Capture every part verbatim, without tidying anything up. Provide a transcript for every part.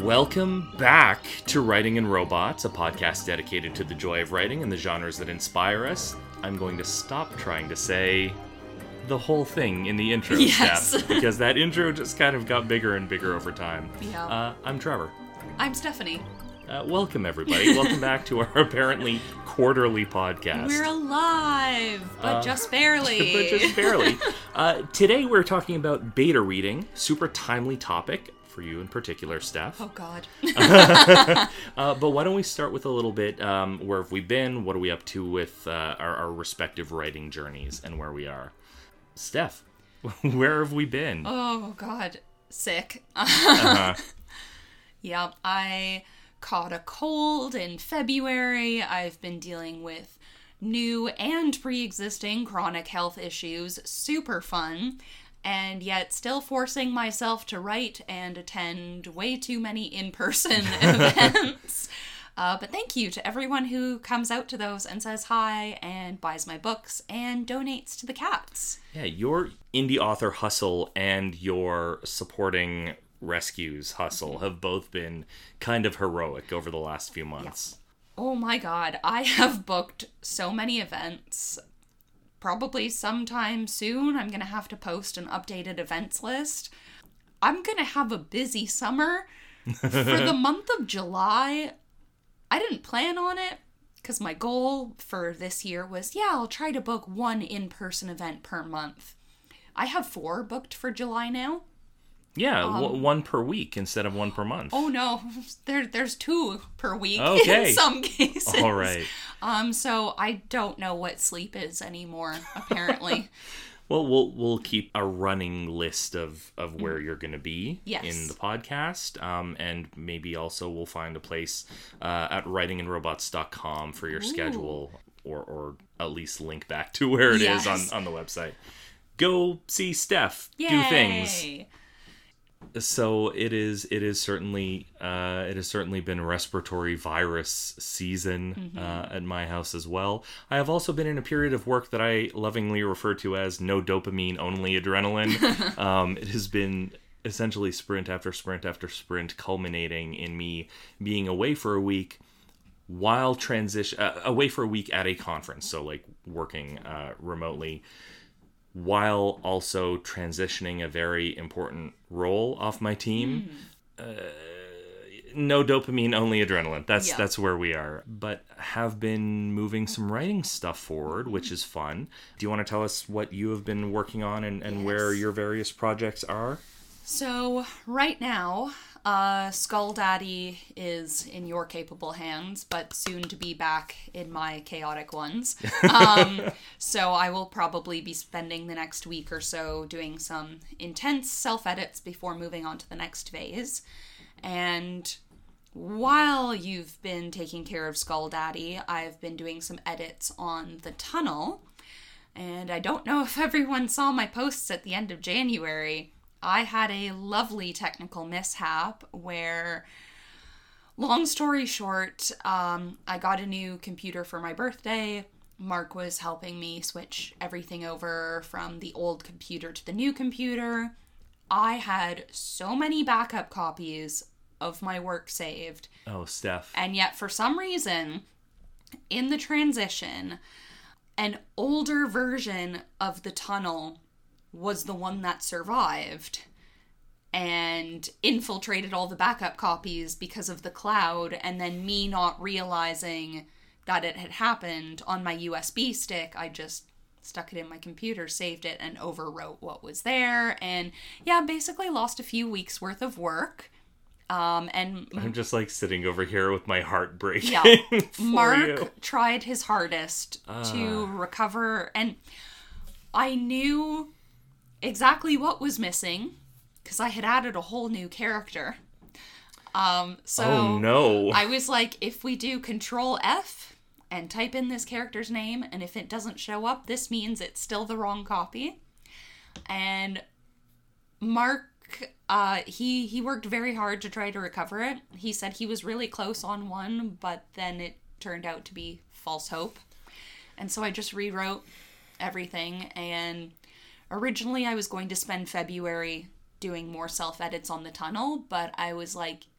Welcome back to Writing and Robots, a podcast dedicated to the joy of writing and the genres that inspire us. I'm going to stop trying to say the whole thing in the intro, yes. Steph, because that intro just kind of got bigger and bigger over time. Yeah. Uh, I'm Trevor. I'm Stephanie. Uh, welcome, everybody. Welcome back to our apparently quarterly podcast. We're alive, but Uh, just barely. but just barely. Uh, today we're talking about beta reading, super timely topic for you in particular, Steph. Oh, God. uh, but why don't we start with a little bit, um, where have we been, what are we up to with uh, our, our respective writing journeys, and where we are. Steph, where have we been? Oh, God. Sick. uh-huh. Yeah, I caught a cold in February. I've been dealing with new and pre-existing chronic health issues. Super fun. And yet still forcing myself to write and attend way too many in-person events. Uh, but thank you to everyone who comes out to those and says hi and buys my books and donates to the cats. Yeah, your indie author hustle and your supporting rescues hustle have both been kind of heroic over the last few months. Yeah. Oh my God, I have booked so many events. Probably sometime soon I'm going to have to post an updated events list. I'm going to have a busy summer. For the month of July, I didn't plan on it because my goal for this year was, yeah, I'll try to book one in-person event per month. I have four booked for July now. Yeah, Um, w- one per week instead of one per month. Oh no, there there's two per week Okay. in some cases. All right. Um, so I don't know what sleep is anymore, apparently. Well, we'll we'll keep a running list of, of where you're going to be Yes. in the podcast, um, and maybe also we'll find a place uh, at writing and robots dot com for your Ooh. schedule, or or at least link back to where it is Yes. on, on the website. Go see Steph Yay. do things. So it is. It is certainly. Uh, it has certainly been respiratory virus season Mm-hmm. uh, at my house as well. I have also been in a period of work that I lovingly refer to as no dopamine, only adrenaline. um, it has been essentially sprint after sprint after sprint, culminating in me being away for a week while transition uh, away for a week at a conference. So like working uh, remotely, while also transitioning a very important role off my team. Mm. Uh, no dopamine, only adrenaline. That's Yeah. that's where we are. But have been moving some writing stuff forward, which is fun. Do you want to tell us what you have been working on and, and Yes. where your various projects are? So right now, uh, Skull Daddy is in your capable hands, but soon to be back in my chaotic ones. Um, so I will probably be spending the next week or so doing some intense self-edits before moving on to the next phase. And while you've been taking care of Skull Daddy, I've been doing some edits on The Tunnel. And I don't know if everyone saw my posts at the end of January. I had a lovely technical mishap where, long story short, um, I got a new computer for my birthday. Mark was helping me switch everything over from the old computer to the new computer. I had so many backup copies of my work saved. Oh, Steph. And yet, for some reason, in the transition, an older version of The Tunnel was the one that survived and infiltrated all the backup copies because of the cloud, and then me not realizing that it had happened on my U S B stick, I just stuck it in my computer, saved it, and overwrote what was there, and yeah, basically lost a few weeks worth of work. Um, and I'm just like sitting over here with my heart breaking. yeah, for Mark you. tried his hardest Uh. to recover, and I knew exactly what was missing because I had added a whole new character. Um, so Oh no. I was like, if we do Control F and type in this character's name, and if it doesn't show up, this means it's still the wrong copy. And Mark, uh, he, he worked very hard to try to recover it. He said he was really close on one, but then it turned out to be false hope. And so I just rewrote everything, and originally I was going to spend February doing more self-edits on The Tunnel, but I was like,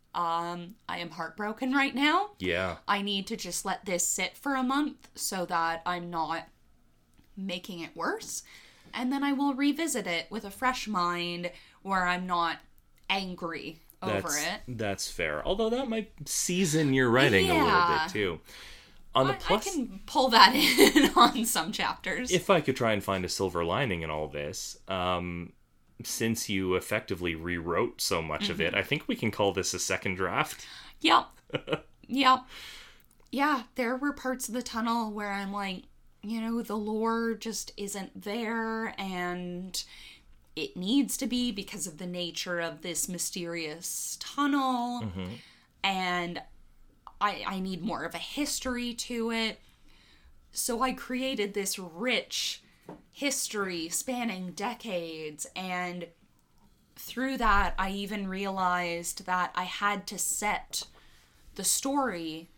Um, I am heartbroken right now. Yeah. I need to just let this sit for a month so that I'm not making it worse. And then I will revisit it with a fresh mind where I'm not angry over that's, it. That's fair. Although that might season your writing yeah. a little bit too. On the I, plus, I can pull that in on some chapters. If I could try and find a silver lining in all this, um, since you effectively rewrote so much mm-hmm. of it, I think we can call this a second draft. Yep. Yep. Yeah, there were parts of the tunnel where I'm like, you know, the lore just isn't there, and it needs to be because of the nature of this mysterious tunnel, mm-hmm. and I, I need more of a history to it. So I created this rich history spanning decades, and through that I even realized that I had to set the story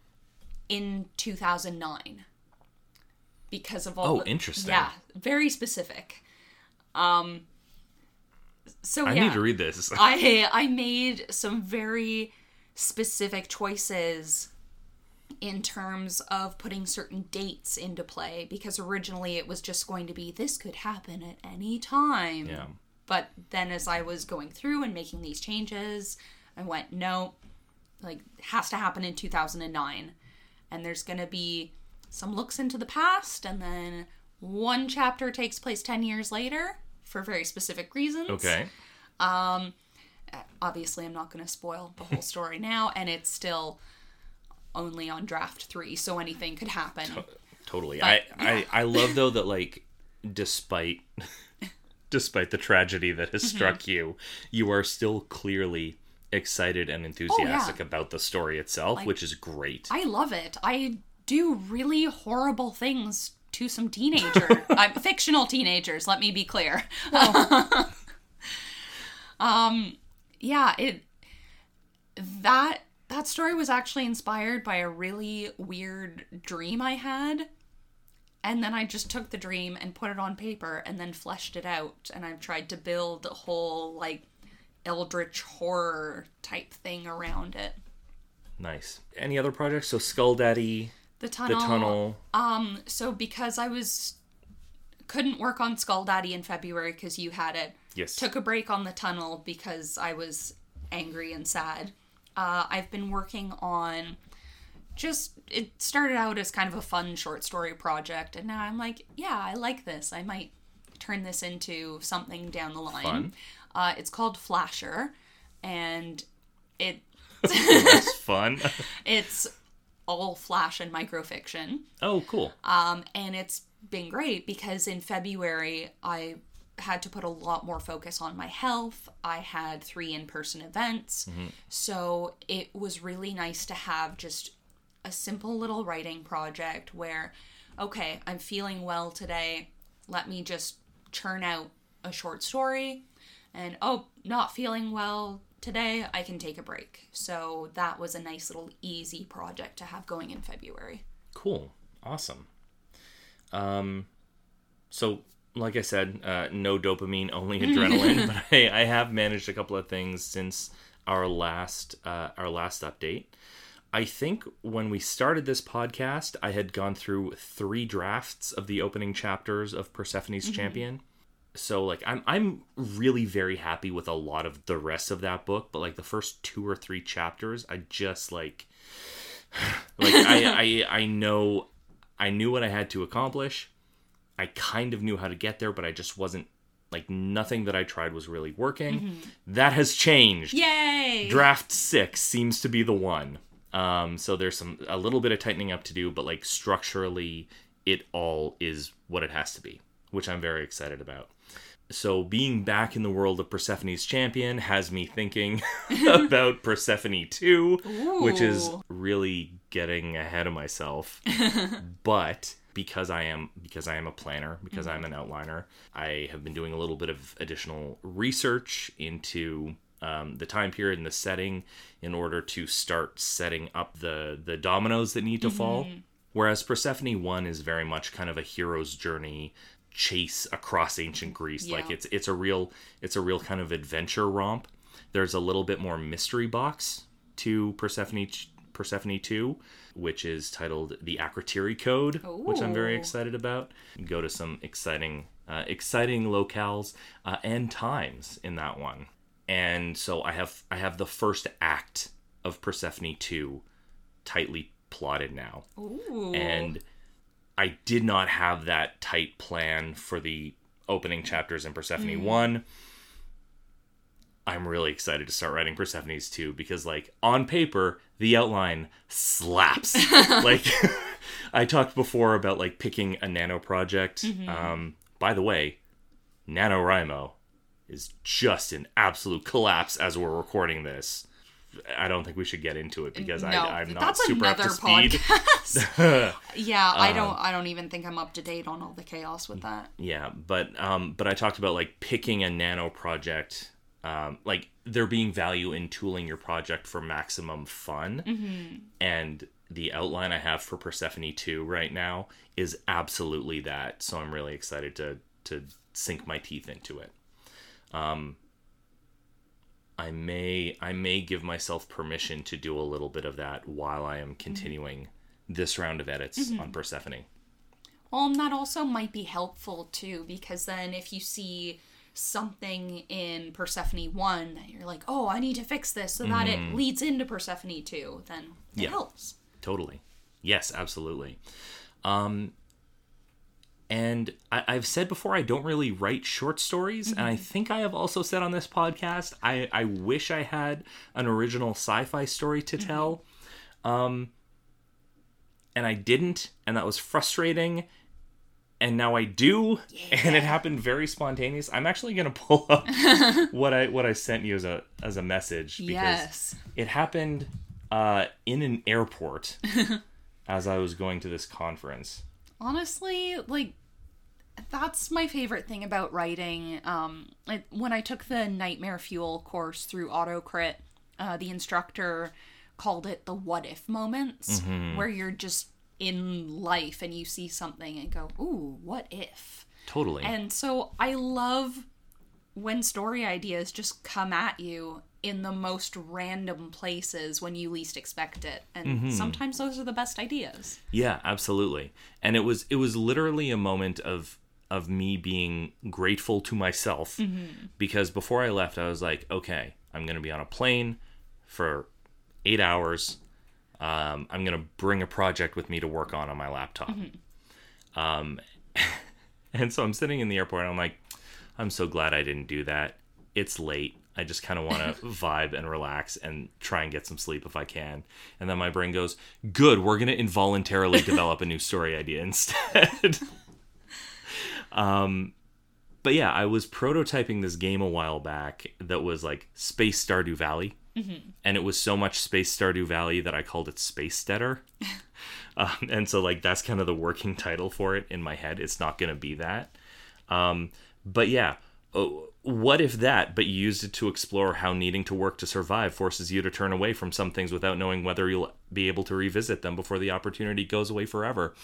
in two thousand nine because of all oh the, interesting yeah very specific um so I yeah, need to read this. I I made some very specific choices in terms of putting certain dates into play, because originally it was just going to be this could happen at any time. Yeah. But then as I was going through and making these changes, I went, no, like, it has to happen in two thousand nine. And there's going to be some looks into the past, and then one chapter takes place ten years later for very specific reasons. Okay. Um, obviously I'm not going to spoil the whole story now, and it's still only on draft three, so anything could happen. To- totally. But, I, yeah. I, I love, though, that, like, despite despite the tragedy that has mm-hmm. struck you, you are still clearly excited and enthusiastic oh, yeah. about the story itself, like, which is great. I love it. I do really horrible things to some teenagers. I'm fictional teenagers, let me be clear. Well. um, yeah, it that that story was actually inspired by a really weird dream I had. And then I just took the dream and put it on paper and then fleshed it out. And I've tried to build a whole, like, eldritch horror type thing around it. Nice. Any other projects? So Skull Daddy, The Tunnel. The Tunnel. Um, so because I was... couldn't work on Skull Daddy in February because you had it. Yes. Took a break on The Tunnel because I was angry and sad. Uh, I've been working on... Just, it started out as kind of a fun short story project, and now I'm like, yeah, I like this. I might turn this into something down the line. Fun. Uh, it's called Flasher, and it... That's fun. It's all flash and microfiction. Oh, cool. Um, and it's been great because in February, I had to put a lot more focus on my health. I had three in-person events, mm-hmm. so it was really nice to have just a simple little writing project where, okay, I'm feeling well today. Let me just churn out a short story. And, oh, not feeling well today, I can take a break. So that was a nice little easy project to have going in February. Cool. Awesome. Um, so, like I said, uh, no dopamine, only adrenaline. But I, I have managed a couple of things since our last uh, our last update. I think when we started this podcast, I had gone through three drafts of the opening chapters of Persephone's mm-hmm. Champion. So, like, I'm I'm really very happy with a lot of the rest of that book, but, like, the first two or three chapters, I just, like... like, I, I, I know... I knew what I had to accomplish. I kind of knew how to get there, but I just wasn't... Like, nothing that I tried was really working. Mm-hmm. That has changed. Yay! Draft six seems to be the one. Um, so there's some a little bit of tightening up to do, but like structurally, it all is what it has to be, which I'm very excited about. So being back in the world of Persephone's Champion has me thinking about Persephone two, Ooh. Which is really getting ahead of myself. But because I am because I am a planner, because mm-hmm. I'm an outliner, I have been doing a little bit of additional research into Um, the time period and the setting in order to start setting up the, the dominoes that need to mm-hmm. fall. Whereas Persephone one is very much kind of a hero's journey chase across ancient Greece. Yeah. Like it's it's a real it's a real kind of adventure romp. There's a little bit more mystery box to Persephone Persephone two, which is titled The Akrotiri Code, Ooh. Which I'm very excited about. You go to some exciting, uh, exciting locales uh, and times in that one. And so I have I have the first act of Persephone two tightly plotted now. Ooh. And I did not have that tight plan for the opening chapters in Persephone mm. one. I'm really excited to start writing Persephone's two because, like, on paper, the outline slaps. Like, I talked before about, like, picking a nano project. Mm-hmm. Um, by the way, NaNoWriMo is just an absolute collapse as we're recording this. I don't think we should get into it because no, I, I'm not that's super up to speed. Podcast. yeah, I don't. Um, I don't even think I'm up to date on all the chaos with that. Yeah, but um, but I talked about like picking a nano project, um, like there being value in tooling your project for maximum fun, mm-hmm. and the outline I have for Persephone two right now is absolutely that. So I'm really excited to to sink my teeth into it. Um. I may I may give myself permission to do a little bit of that while I am continuing mm-hmm. this round of edits mm-hmm. on Persephone. Well, and that also might be helpful too, because then if you see something in Persephone one that you're like, oh, I need to fix this so that mm-hmm. it leads into Persephone two, then it yeah, helps. Totally. Yes, absolutely. Um, And I, I've said before, I don't really write short stories. Mm-hmm. And I think I have also said on this podcast, I, I wish I had an original sci-fi story to mm-hmm. tell. Um, and I didn't. And that was frustrating. And now I do. Yeah. And it happened very spontaneous. I'm actually going to pull up what I what I sent you as a as a message. Because yes. it happened uh, in an airport as I was going to this conference. Honestly, like, that's my favorite thing about writing. Um, it, when I took the Nightmare Fuel course through AutoCrit, uh, the instructor called it the what if moments, mm-hmm. where you're just in life and you see something and go, ooh, what if? Totally. And so I love when story ideas just come at you in the most random places when you least expect it. And mm-hmm. sometimes those are the best ideas. Yeah, absolutely. And it was it was literally a moment of of me being grateful to myself mm-hmm. because before I left, I was like, okay, I'm going to be on a plane for eight hours. Um, I'm going to bring a project with me to work on on my laptop. Mm-hmm. Um, and so I'm sitting in the airport and I'm like, I'm so glad I didn't do that. It's late. I just kind of want to vibe and relax and try and get some sleep if I can. And then my brain goes, good, we're going to involuntarily develop a new story idea instead. um, but yeah, I was prototyping this game a while back that was like Space Stardew Valley. Mm-hmm. And it was so much Space Stardew Valley that I called it Space Steader. um, and so like that's kind of the working title for it in my head. It's not going to be that. Um, but yeah, oh, what if that, but you used it to explore how needing to work to survive forces you to turn away from some things without knowing whether you'll be able to revisit them before the opportunity goes away forever.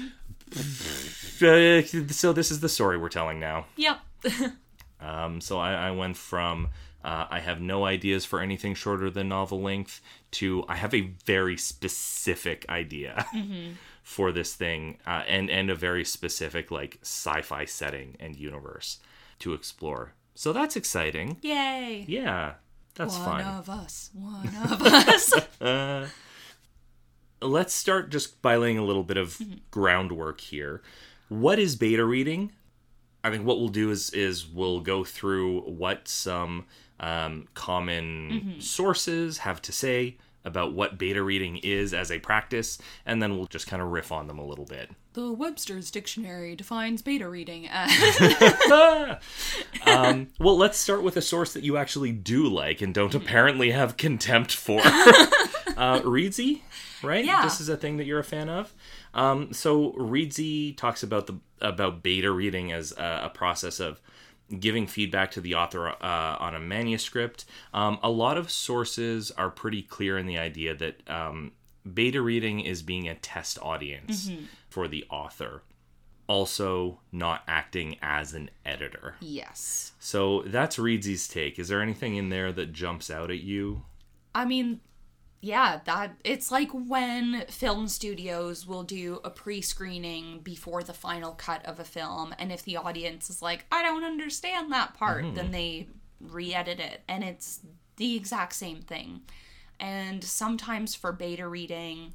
Mm-hmm. Uh, so this is the story we're telling now. Yep. um, so I, I went from uh, I have no ideas for anything shorter than novel length to I have a very specific idea mm-hmm. for this thing uh, and, and a very specific like sci-fi setting and universe to explore. So that's exciting. Yay. Yeah, that's one fun. One of us. One of us. uh, let's start just by laying a little bit of mm-hmm. groundwork here. What is beta reading? I think what we'll do is is we'll go through what some um, common mm-hmm. sources have to say about what beta reading is as a practice, and then we'll just kind of riff on them a little bit. The Webster's Dictionary defines beta reading as... um, well, let's start with a source that you actually do like and don't apparently have contempt for. uh, Reedsy, right? Yeah. This is a thing that you're a fan of. Um, so Reedsy talks about the about beta reading as a, a process of giving feedback to the author uh, on a manuscript. Um, a lot of sources are pretty clear in the idea that um, beta reading is being a test audience mm-hmm. for the author. also not acting as an editor. Yes. So that's Reedsy's take. Is there anything in there that jumps out at you? I mean, yeah, that it's like when film studios will do a pre-screening before the final cut of a film, and if the audience is like, I don't understand that part, mm-hmm. then they re-edit it, and it's the exact same thing. And sometimes for beta reading,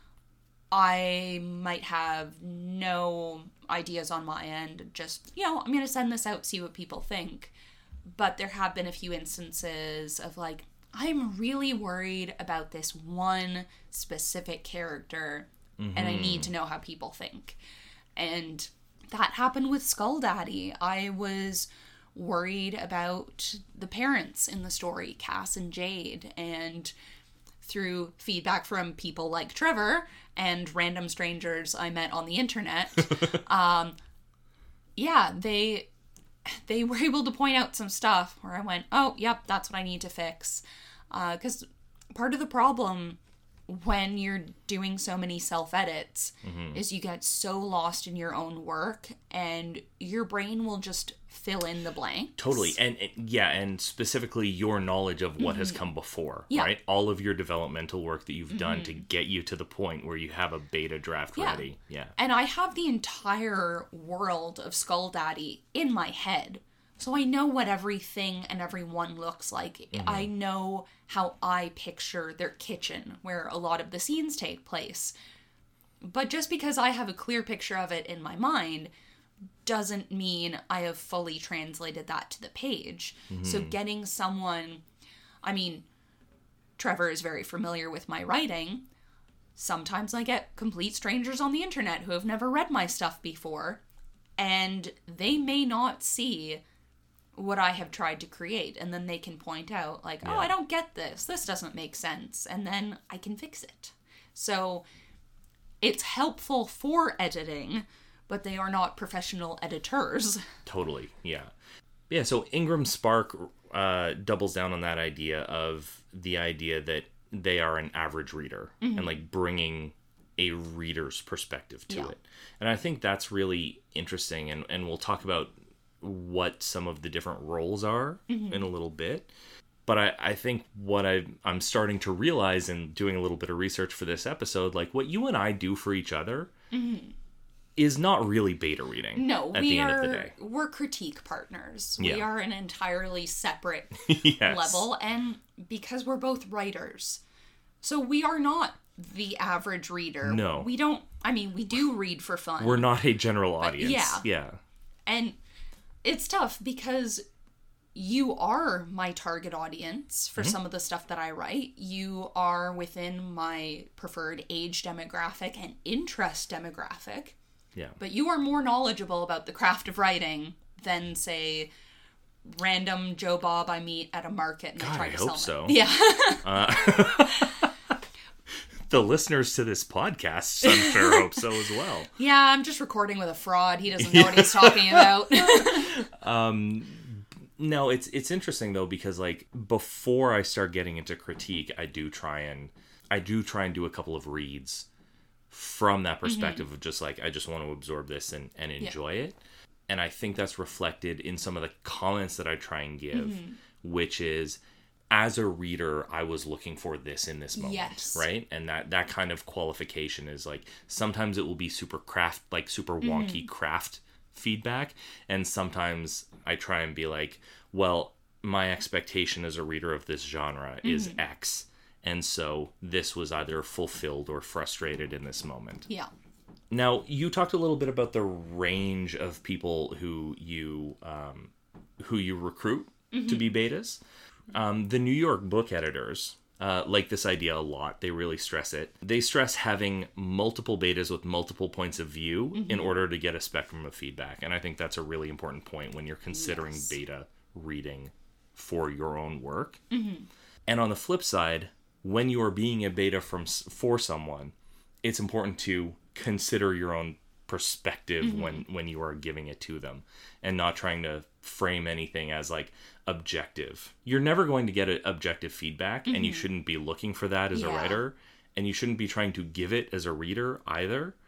I might have no ideas on my end. Just, you know, I'm going to send this out, see what people think. But there have been a few instances of like, I'm really worried about this one specific character, mm-hmm. and I need to know how people think. And that happened with Skull Daddy. I was worried about the parents in the story, Cass and Jade, and through feedback from people like Trevor and random strangers I met on the internet, um, yeah, they they were able to point out some stuff where I went, oh, yep, that's what I need to fix. Because uh, part of the problem when you're doing so many self-edits mm-hmm. is you get so lost in your own work and your brain will just fill in the blanks. Totally. And, and yeah, and specifically your knowledge of what mm-hmm. has come before, yeah. right? All of your developmental work that you've mm-hmm. done to get you to the point where you have a beta draft yeah. ready. Yeah. And I have the entire world of Skull Daddy in my head. So I know what everything and everyone looks like. Mm-hmm. I know how I picture their kitchen, where a lot of the scenes take place. But just because I have a clear picture of it in my mind doesn't mean I have fully translated that to the page. Mm-hmm. So getting someone... I mean, Trevor is very familiar with my writing. Sometimes I get complete strangers on the internet who have never read my stuff before, and they may not see what I have tried to create, and then they can point out like, yeah. oh, I don't get this. This doesn't make sense. And then I can fix it. So it's helpful for editing, but they are not professional editors. Totally, yeah. Yeah, so Ingram Spark uh, doubles down on that idea of the idea that they are an average reader mm-hmm. and like bringing a reader's perspective to yeah. it. And I think that's really interesting, and, and we'll talk about what some of the different roles are mm-hmm. in a little bit. But I, I think what I, I'm starting to realize in doing a little bit of research for this episode, like what you and I do for each other mm-hmm. is not really beta reading. No, at we the are, end of the day. We're critique partners. Yeah. We are an entirely separate yes. level, and because we're both writers. So we are not the average reader. No. We don't, I mean, we do read for fun. We're not a general audience. Yeah. Yeah. And it's tough because you are my target audience for mm-hmm. some of the stuff that I write. You are within my preferred age demographic and interest demographic. Yeah. But you are more knowledgeable about the craft of writing than, say, random Joe Bob I meet at a market and God, I try I to hope sell so. them. Yeah. uh, the listeners to this podcast, I'm sure, hope so as well. Yeah, I'm just recording with a fraud. He doesn't know yeah. what he's talking about. um, no, it's it's interesting though, because like before I start getting into critique, I do try and I do try and do a couple of reads from that perspective mm-hmm. of just like I just want to absorb this and, and enjoy yeah. it. And I think that's reflected in some of the comments that I try and give, mm-hmm. which is, as a reader, I was looking for this in this moment, yes. right? And that, that kind of qualification is like, sometimes it will be super craft, like super wonky mm-hmm. craft feedback. And sometimes I try and be like, well, my expectation as a reader of this genre mm-hmm. is X. And so this was either fulfilled or frustrated in this moment. Yeah. Now, you talked a little bit about the range of people who you um, who you recruit mm-hmm. to be betas. Um, the New York book editors uh, like this idea a lot. They really stress it. They stress having multiple betas with multiple points of view mm-hmm. in order to get a spectrum of feedback. And I think that's a really important point when you're considering yes. beta reading for your own work. Mm-hmm. And on the flip side, when you are being a beta from for someone, it's important to consider your own perspective mm-hmm. when when you are giving it to them, and not trying to frame anything as like objective. You're never going to get a objective feedback, mm-hmm. and you shouldn't be looking for that as yeah. a writer, and you shouldn't be trying to give it as a reader either.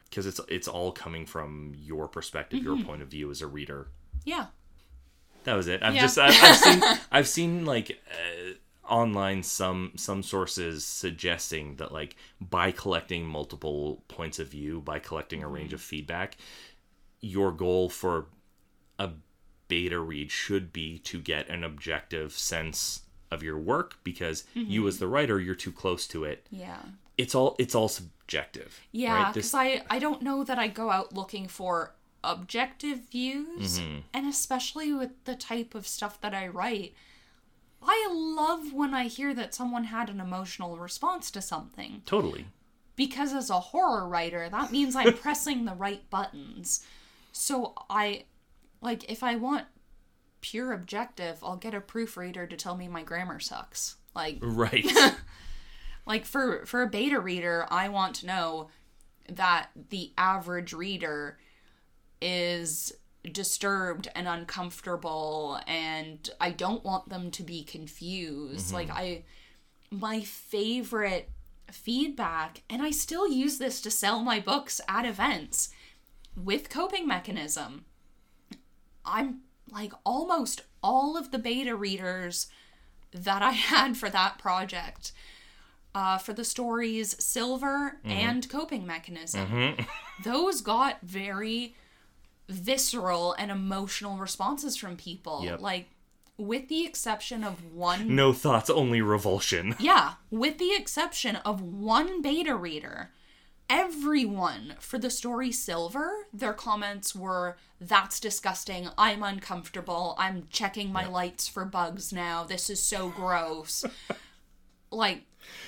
because it's it's all coming from your perspective, mm-hmm. your point of view as a reader. Yeah. That was it. I've yeah. just I've, I've seen I've seen like uh, online some some sources suggesting that like by collecting multiple points of view, by collecting a range of feedback, your goal for a beta read should be to get an objective sense of your work, because mm-hmm. you as the writer, you're too close to it. Yeah. It's all it's all subjective. Yeah, because right? I, I don't know that I go out looking for objective views, mm-hmm. and especially with the type of stuff that I write, I love when I hear that someone had an emotional response to something. Totally. Because as a horror writer, that means I'm pressing the right buttons. So I, like, if I want pure objective, I'll get a proofreader to tell me my grammar sucks. Like, right. Like, for, for a beta reader, I want to know that the average reader is disturbed and uncomfortable, and I don't want them to be confused. Mm-hmm. Like, I, my favorite feedback, and I still use this to sell my books at events, with Coping Mechanism, I'm, like, almost all of the beta readers that I had for that project, Uh, for the stories Silver mm-hmm. and Coping Mechanism. Mm-hmm. Those got very visceral and emotional responses from people. Yep. Like, with the exception of one... No thoughts, only revulsion. Yeah, with the exception of one beta reader, everyone for the story Silver, their comments were, "That's disgusting, I'm uncomfortable, I'm checking my yep. lights for bugs now, this is so gross." Like...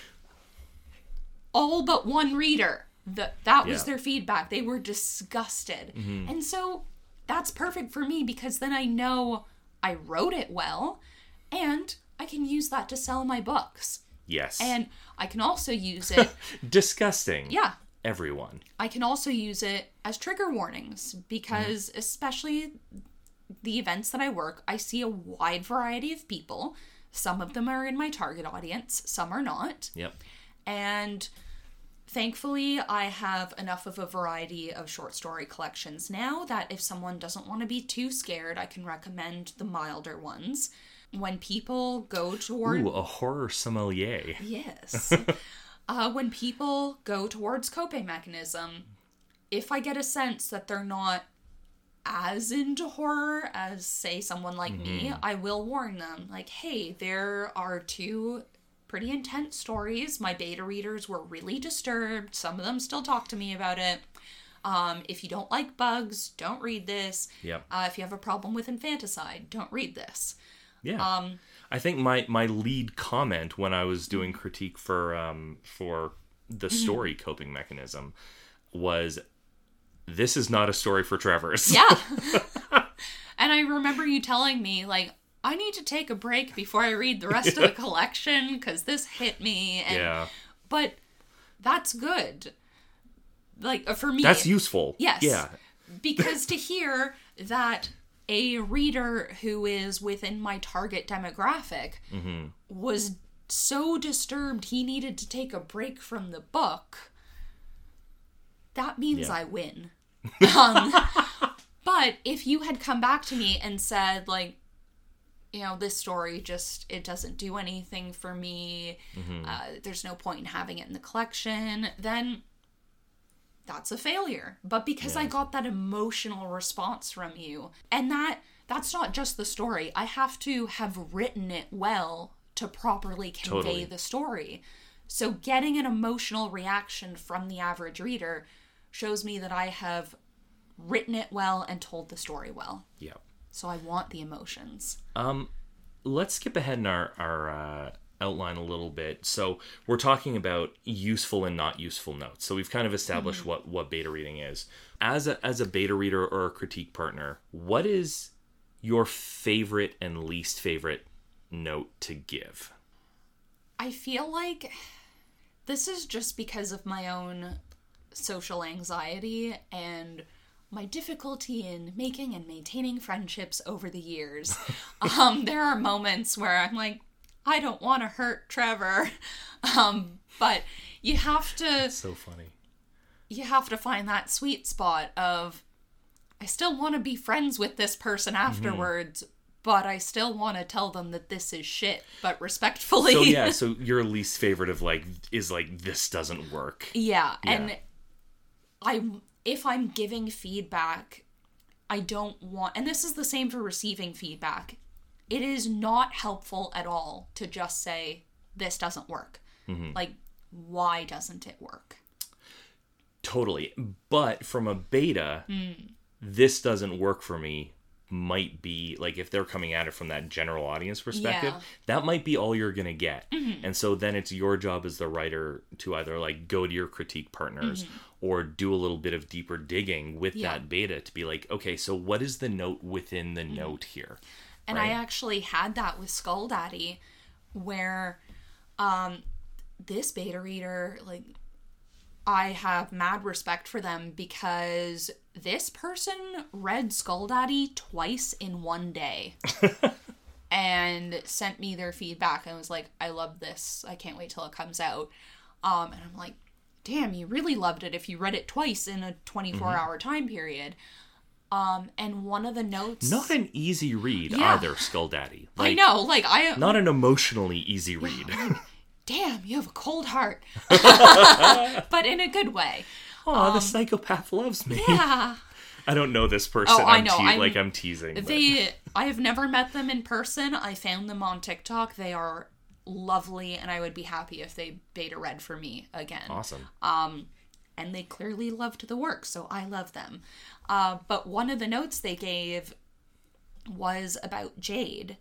all but one reader, that that was yeah. their feedback. They were disgusted. Mm-hmm. And so that's perfect for me, because then I know I wrote it well, and I can use that to sell my books. Yes. And I can also use it... Disgusting. Yeah. Everyone. I can also use it as trigger warnings, because mm. especially the events that I work, I see a wide variety of people. Some of them are in my target audience, some are not. Yep. And thankfully, I have enough of a variety of short story collections now that if someone doesn't want to be too scared, I can recommend the milder ones. When people go toward... Ooh, a horror sommelier. Yes. uh, when people go towards Coping Mechanism, if I get a sense that they're not as into horror as, say, someone like mm-hmm. me, I will warn them. Like, hey, there are two... pretty intense stories. My beta readers were really disturbed. Some of them still talk to me about it. Um, if you don't like bugs, don't read this. Yep. Uh, if you have a problem with infanticide, don't read this. Yeah. Um, I think my, my lead comment when I was doing critique for um for the story mm-hmm. Coping Mechanism was, "This is not a story for Trevors." Yeah. And I remember you telling me, like, I need to take a break before I read the rest of the collection, because this hit me. And, yeah. But that's good. Like, for me... That's useful. Yes. Yeah. Because to hear that a reader who is within my target demographic mm-hmm. was so disturbed he needed to take a break from the book, that means yeah. I win. um, but if you had come back to me and said, like, you know, this story just, it doesn't do anything for me, mm-hmm. uh, there's no point in having it in the collection, then that's a failure. But because yeah. I got that emotional response from you, and that that's not just the story, I have to have written it well to properly convey totally. the story. So getting an emotional reaction from the average reader shows me that I have written it well and told the story well. Yeah. So I want the emotions. Um, let's skip ahead in our, our uh, outline a little bit. So we're talking about useful and not useful notes. So we've kind of established mm-hmm. what, what beta reading is. As a, as a beta reader or a critique partner, what is your favorite and least favorite note to give? I feel like this is just because of my own social anxiety and my difficulty in making and maintaining friendships over the years. um, there are moments where I'm like, I don't want to hurt Trevor. Um, but you have to... That's so funny. you have to find that sweet spot of, I still want to be friends with this person afterwards, mm-hmm. but I still want to tell them that this is shit, but respectfully. So yeah, so your least favorite of like, is like, this doesn't work. Yeah, yeah. And I, if I'm giving feedback, I don't want, and this is the same for receiving feedback, it is not helpful at all to just say, this doesn't work. Mm-hmm. Like, why doesn't it work? Totally. But from a beta, mm. this doesn't work for me might be, like, if they're coming at it from that general audience perspective, yeah. that might be all you're going to get. Mm-hmm. And so then it's your job as the writer to either, like, go to your critique partners mm-hmm. or do a little bit of deeper digging with yeah. that beta to be like, okay, so what is the note within the mm-hmm. note here? And right? I actually had that with Skull Daddy, where um, this beta reader, like, I have mad respect for them because this person read Skull Daddy twice in one day and sent me their feedback and was like, I love this. I can't wait till it comes out. Um, and I'm like, damn, you really loved it if you read it twice in a twenty-four hour mm-hmm. time period. Um, and one of the notes... Not an easy read yeah. either, Skull Daddy. Like, I know, like I... Not an emotionally easy read. Yeah, like, damn, you have a cold heart. But in a good way. Oh, um, the psychopath loves me. Yeah. I don't know this person. Oh, I I'm know. Te- I'm, like I'm teasing. They, but. I have never met them in person. I found them on TikTok. They are lovely, and I would be happy if they beta read for me again. Awesome. Um, and they clearly loved the work, so I love them. Uh, but one of the notes they gave was about Jade,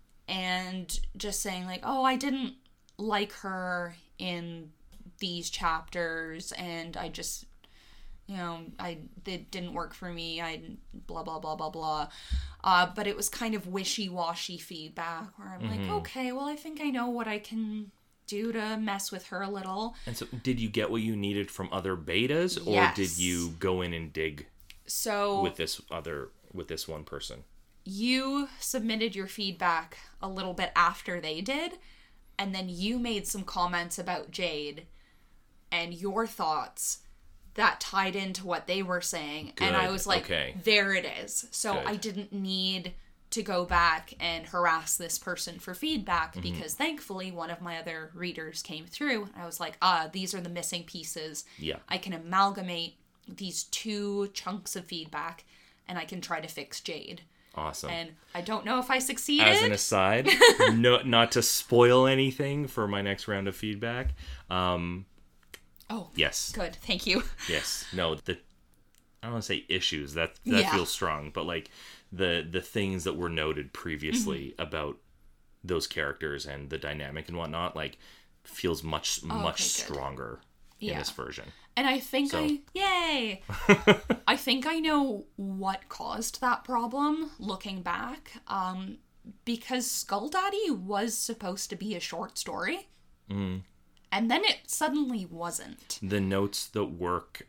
and just saying like, oh, I didn't like her in these chapters, and I just, you know, I it didn't work for me. I blah blah blah blah blah. Uh, but it was kind of wishy-washy feedback where I'm mm-hmm. like, okay, well, I think I know what I can do to mess with her a little. And so, did you get what you needed from other betas, or yes. did you go in and dig? So with this other with this one person, you submitted your feedback a little bit after they did. And then you made some comments about Jade and your thoughts that tied into what they were saying. Good. And I was like, okay. There it is. So Good. I didn't need to go back and harass this person for feedback mm-hmm. because thankfully one of my other readers came through. I was like, ah, these are the missing pieces. Yeah. I can amalgamate these two chunks of feedback and I can try to fix Jade. Awesome. And I don't know if I succeeded. As an aside, no, not to spoil anything for my next round of feedback. Um, oh, yes. Good. Thank you. Yes. No, the I don't want to say issues. That that yeah. feels strong, but like the the things that were noted previously mm-hmm. about those characters and the dynamic and whatnot, like feels much oh, much okay, stronger yeah. in this version. And I think so. I... Yay! I think I know what caused that problem, looking back. Um, because Skull Daddy was supposed to be a short story. Mm. And then it suddenly wasn't. The notes that work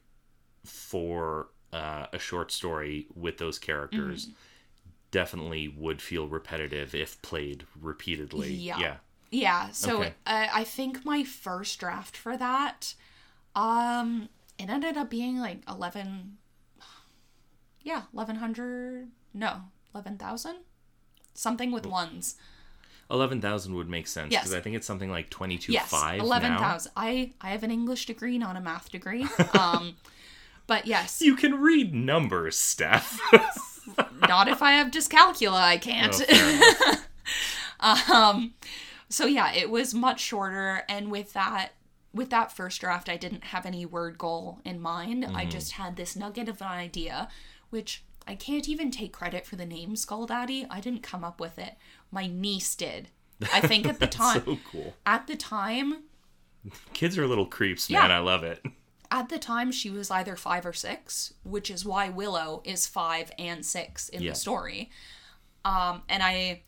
for uh, a short story with those characters mm. definitely would feel repetitive if played repeatedly. Yeah. Yeah. Yeah. So okay. uh, I think my first draft for that... Um, it ended up being like eleven, yeah, eleven hundred, no, eleven thousand? Something with ones. eleven thousand would make sense, because yes. I think it's something like twenty-two five yes, eleven thousand. I, I have an English degree, not a math degree. Um, but yes. You can read numbers, Steph. Not if I have dyscalculia, I can't. Oh, um, so yeah, it was much shorter, and with that, With that first draft, I didn't have any word goal in mind. Mm-hmm. I just had this nugget of an idea, which I can't even take credit for the name Skull Daddy. I didn't come up with it. My niece did. I think at the time. So cool. At the time. Kids are little creeps, man. Yeah. I love it. At the time, she was either five or six, which is why Willow is five and six in yeah. the story. Um, and I,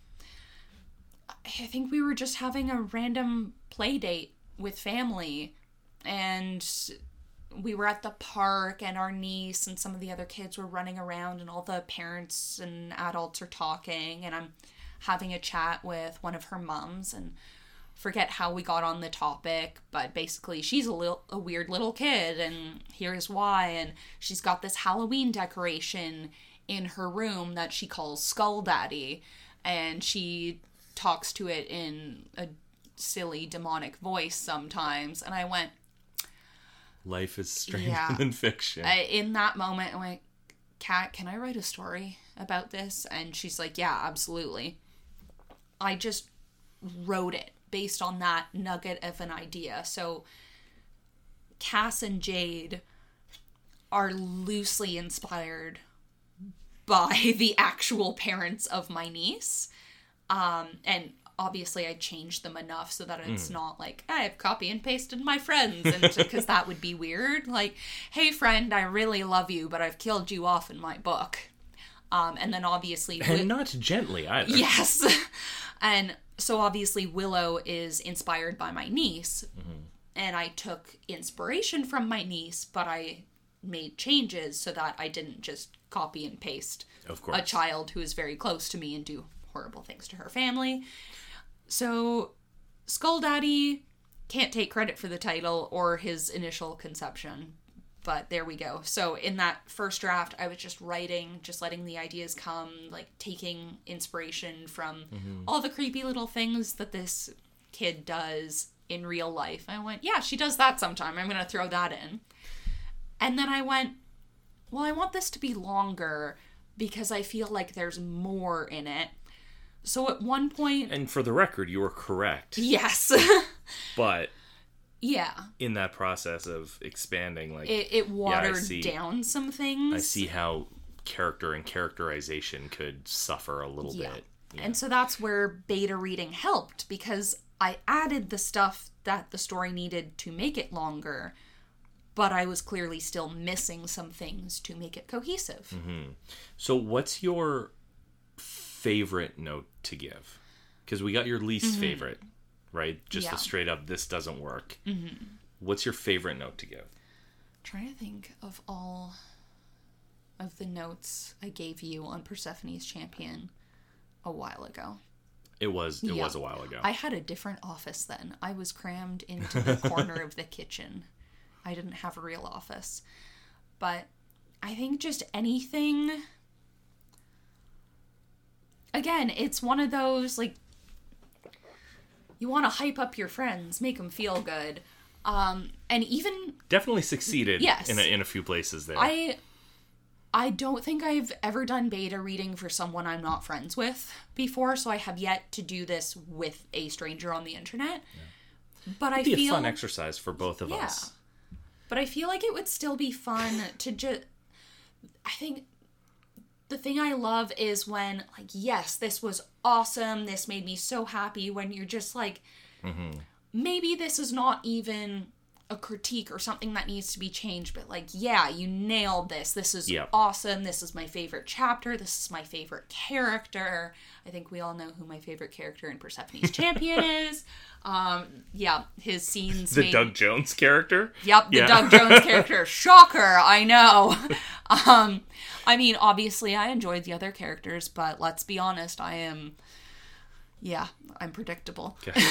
I think we were just having a random play date with family, and we were at the park, and our niece and some of the other kids were running around, and all the parents and adults are talking, and I'm having a chat with one of her moms, and forget how we got on the topic, but basically she's a little a weird little kid, and here's why. And she's got this Halloween decoration in her room that she calls Skull Daddy, and she talks to it in a silly demonic voice sometimes. And I went, life is stranger yeah. than fiction. I, in that moment, I went, Kat, can I write a story about this? And she's like, yeah, absolutely. I just wrote it based on that nugget of an idea. So Cass and Jade are loosely inspired by the actual parents of my niece. Um, and obviously I changed them enough so that it's mm. not like, I've copy and pasted my friends, and because that would be weird. Like, hey friend, I really love you, but I've killed you off in my book. Um, and then obviously... And not gently either. Yes. And so obviously Willow is inspired by my niece, mm-hmm. and I took inspiration from my niece, but I made changes so that I didn't just copy and paste of course. a child who is very close to me and do horrible things to her family. So Skull Daddy can't take credit for the title or his initial conception, but there we go. So in that first draft, I was just writing, just letting the ideas come, like taking inspiration from mm-hmm. all the creepy little things that this kid does in real life. I went, yeah, she does that sometime. I'm going to throw that in. And then I went, well, I want this to be longer because I feel like there's more in it. So at one point... And for the record, you were correct. Yes. But... Yeah. In that process of expanding, like... It, it watered yeah, see, down some things. I see how character and characterization could suffer a little yeah. bit. Yeah. And so that's where beta reading helped, because I added the stuff that the story needed to make it longer, but I was clearly still missing some things to make it cohesive. Mm-hmm. So what's your favorite note to give? Because we got your least mm-hmm. favorite, right? Just yeah. a straight up, this doesn't work. Mm-hmm. What's your favorite note to give? I'm trying to think of all of the notes I gave you on Persephone's Champion a while ago. It was it yeah. was a while ago. I had a different office then. I was crammed into the corner of the kitchen. I didn't have a real office. But I think just anything... Again, it's one of those, like, you want to hype up your friends, make them feel good. Um, and even... Definitely succeeded yes, in a, in a few places there. I I don't think I've ever done beta reading for someone I'm not friends with before, so I have yet to do this with a stranger on the internet. Yeah. But It'd I be feel... a fun exercise for both of yeah. us. But I feel like it would still be fun to just... I think... The thing I love is when, like, yes, this was awesome, this made me so happy, when you're just like, mm-hmm. maybe this is not even a critique or something that needs to be changed, but like, yeah, you nailed this, this is yep. awesome, this is my favorite chapter, this is my favorite character. I think we all know who my favorite character in Persephone's Champion is. Um, yeah, his scenes The made... Doug Jones character? Yep, the yeah. Doug Jones character. Shocker, I know. Um, I mean, obviously, I enjoyed the other characters, but let's be honest, I am... Yeah, I'm predictable. Okay.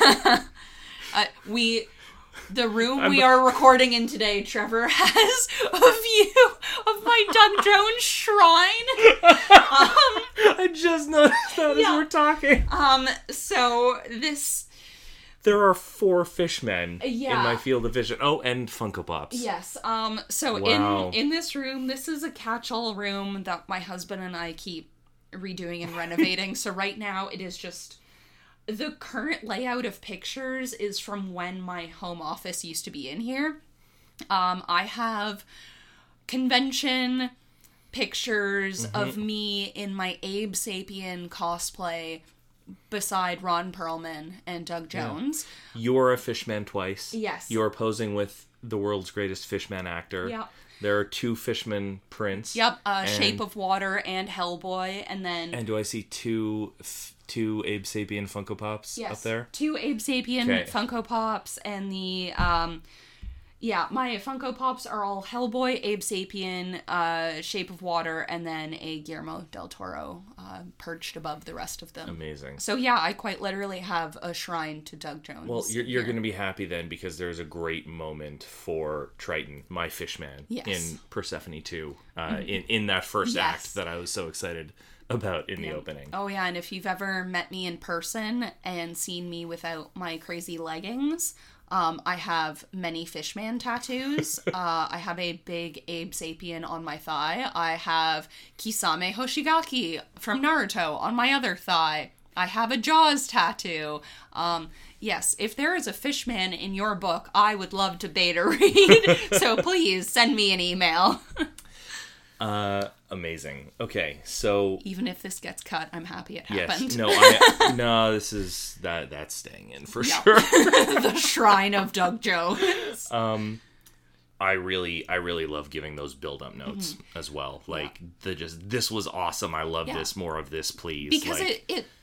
uh, we... The room I'm... we are recording in today, Trevor, has a view of my Doug Jones shrine. Um, I just noticed that yeah. as we're talking. Um, so this... There are four fishmen yeah. in my field of vision. Oh, and Funko Pops. Yes. Um. So wow. in in this room, this is a catch-all room that my husband and I keep redoing and renovating. So right now, it is just... The current layout of pictures is from when my home office used to be in here. Um, I have convention pictures mm-hmm. of me in my Abe Sapien cosplay beside Ron Perlman and Doug Jones. Yeah. You're a fishman twice. Yes. You're posing with the world's greatest fishman actor. Yeah. There are two fishman prints. Yep, uh, and, Shape of Water and Hellboy, and then... And do I see two two Abe Sapien Funko Pops yes, up there? two Abe Sapien okay. Funko Pops, and the um, Yeah, my Funko Pops are all Hellboy, Abe Sapien, uh, Shape of Water, and then a Guillermo del Toro uh, perched above the rest of them. Amazing. So yeah, I quite literally have a shrine to Doug Jones. Well, you're, you're going to be happy then because there's a great moment for Triton, my fishman, yes. in Persephone two, uh, in, in that first yes. act that I was so excited about in the yeah. opening. Oh yeah, and if you've ever met me in person and seen me without my crazy leggings... Um, I have many Fishman tattoos. uh, I have a big Abe Sapien on my thigh. I have Kisame Hoshigaki from Naruto on my other thigh. I have a Jaws tattoo. Um, yes, if there is a Fishman in your book, I would love to beta read. So please send me an email. Uh, amazing. Okay, so even if this gets cut, I'm happy it yes, happened. no, I, no, this is that that's staying in for Yeah. sure. The shrine of Doug Jones. Um, I really, I really love giving those build-up notes Mm-hmm. as well. Like yeah. the just this was awesome. I love yeah. this. More of this, please. Because like, it, it,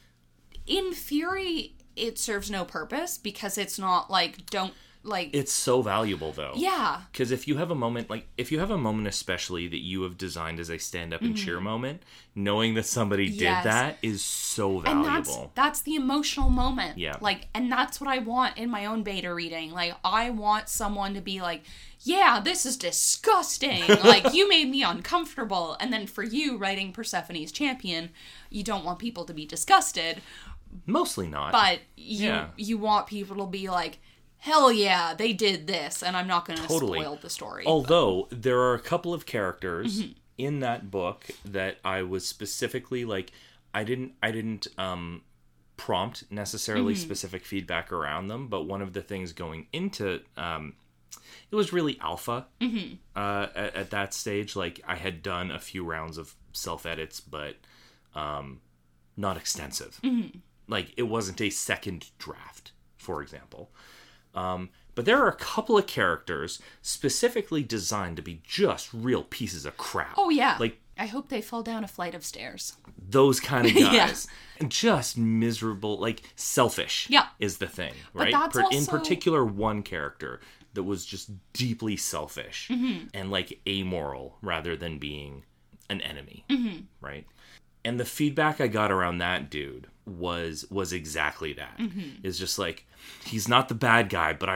in theory, it serves no purpose because it's not like don't. Like it's so valuable though. Yeah. Because if you have a moment, like if you have a moment especially that you have designed as a stand up and mm-hmm. cheer moment, knowing that somebody yes. did that is so valuable. And that's, that's the emotional moment. Yeah. Like, and that's what I want in my own beta reading. Like, I want someone to be like, yeah, this is disgusting. Like, you made me uncomfortable. And then for you, writing Persephone's Champion, you don't want people to be disgusted. Mostly not. But you yeah. you want people to be like, hell yeah, they did this, and I'm not going to totally. spoil the story. Although, but. there are a couple of characters mm-hmm. in that book that I was specifically, like, I didn't, I didn't um, prompt necessarily mm-hmm. specific feedback around them, but one of the things going into, um, it was really alpha mm-hmm. uh, at, at that stage. Like, I had done a few rounds of self-edits, but um, not extensive. Mm-hmm. Like, it wasn't a second draft, for example. Um, but there are a couple of characters specifically designed to be just real pieces of crap. Oh, yeah. Like, I hope they fall down a flight of stairs. Those kind of guys. yeah. And just miserable, like, selfish yeah. is the thing, but right? That's per- also... In particular, one character that was just deeply selfish mm-hmm. and, like, amoral rather than being an enemy, mm-hmm. right? And the feedback I got around that dude was was exactly that. Mm-hmm. It's just like, he's not the bad guy, but I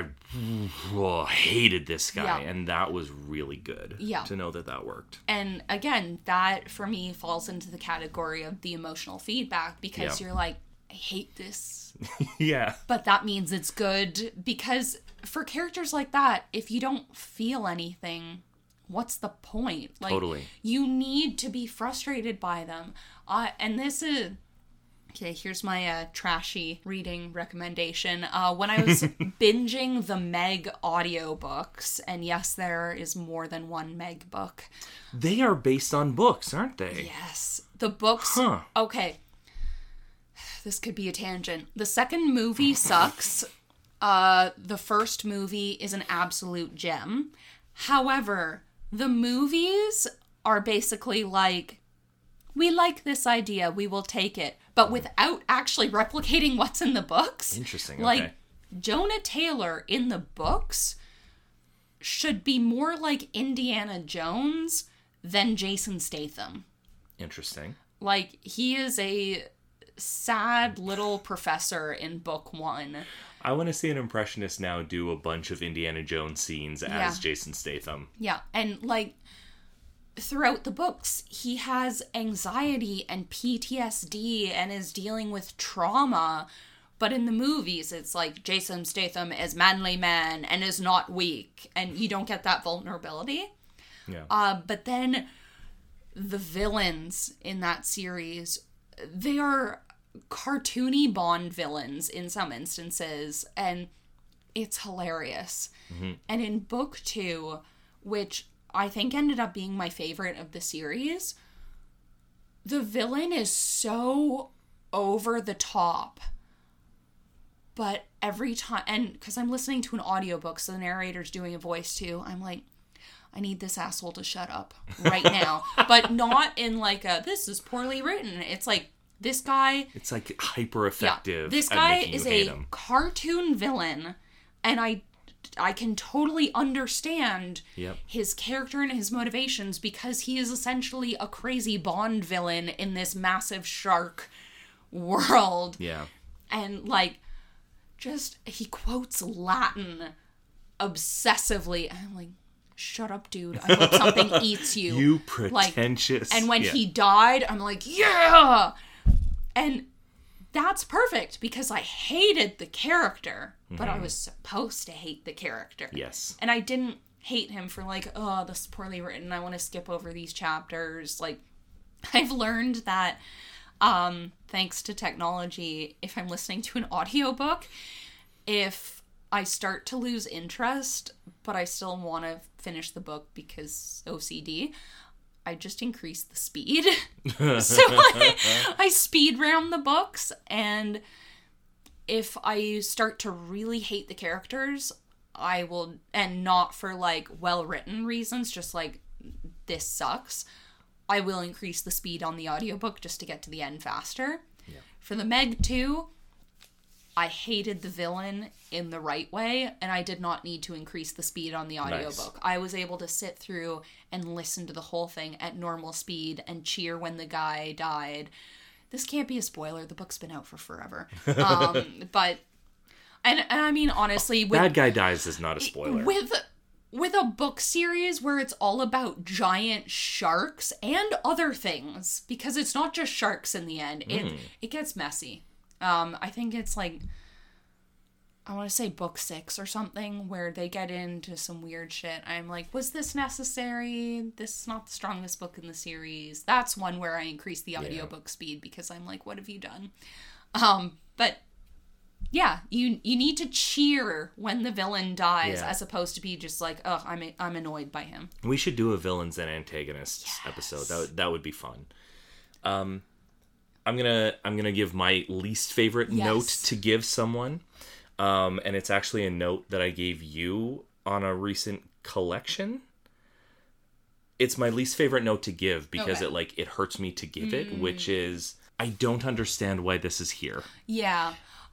oh, hated this guy. Yeah. And that was really good yeah. to know that that worked. And again, that for me falls into the category of the emotional feedback because yeah. you're like, I hate this. yeah. But that means it's good because for characters like that, if you don't feel anything, what's the point? Like, totally. You need to be frustrated by them. Uh, and this is... Okay, here's my uh, trashy reading recommendation. Uh, when I was binging the Meg audiobooks, and yes, there is more than one Meg book. They are based on books, aren't they? Yes. The books... Huh. Okay. This could be a tangent. The second movie sucks. Uh, the first movie is an absolute gem. However, the movies are basically like, we like this idea, we will take it, but without actually replicating what's in the books. Interesting, like, okay. Jonah Taylor in the books should be more like Indiana Jones than Jason Statham. Interesting. Like, he is a sad little professor in book one. I want to see an impressionist now do a bunch of Indiana Jones scenes as Yeah. Jason Statham. Yeah, and like throughout the books, he has anxiety and P T S D and is dealing with trauma. But in the movies, it's like Jason Statham is manly man and is not weak, and you don't get that vulnerability. Yeah. Uh, but then the villains in that series, they are cartoony Bond villains in some instances, and it's hilarious. Mm-hmm. And in book two, which I think ended up being my favorite of the series, the villain is so over the top. But every time, and because I'm listening to an audiobook, so the narrator's doing a voice too, I'm like, I need this asshole to shut up right now. But not in like a, this is poorly written. It's like, this guy... It's like hyper effective. Yeah, this at guy making is you hate a him. cartoon villain, and I I can totally understand Yep. his character and his motivations because he is essentially a crazy Bond villain in this massive shark world. Yeah. And, like, just, he quotes Latin obsessively. And I'm like, shut up, dude. I hope something eats you. You pretentious. Like, and when yeah. he died, I'm like, yeah! And that's perfect because I hated the character, but I was supposed to hate the character. Yes. And I didn't hate him for, like, oh, this is poorly written. I want to skip over these chapters. Like, I've learned that, um, thanks to technology, if I'm listening to an audiobook, if I start to lose interest, but I still want to finish the book because O C D, I just increase the speed. So I, I speed round the books, and if I start to really hate the characters, I will, and not for, like, well-written reasons, just like, this sucks, I will increase the speed on the audiobook just to get to the end faster. Yeah. For the Meg two, I hated the villain in the right way, and I did not need to increase the speed on the audiobook. Nice. I was able to sit through and listen to the whole thing at normal speed and cheer when the guy died. This can't be a spoiler. The book's been out for forever. Um, but, and, and I mean, honestly, with, Bad guy dies is not a spoiler. with with a book series where it's all about giant sharks and other things, because it's not just sharks in the end. It Mm. it gets messy. Um, I think it's like, I want to say book six or something, where they get into some weird shit. I'm like, was this necessary? This is not the strongest book in the series. That's one where I increase the audiobook speed because I'm like, what have you done? Um, but yeah, you you need to cheer when the villain dies, Yeah. as opposed to be just like, oh, I'm I'm annoyed by him. We should do a villains and antagonists Yes. episode. That would, that would be fun. Um, I'm gonna I'm gonna give my least favorite Yes. note to give someone, um, and it's actually a note that I gave you on a recent collection. It's my least favorite note to give because Okay. it like it hurts me to give it, which is I don't understand why this is here Yeah,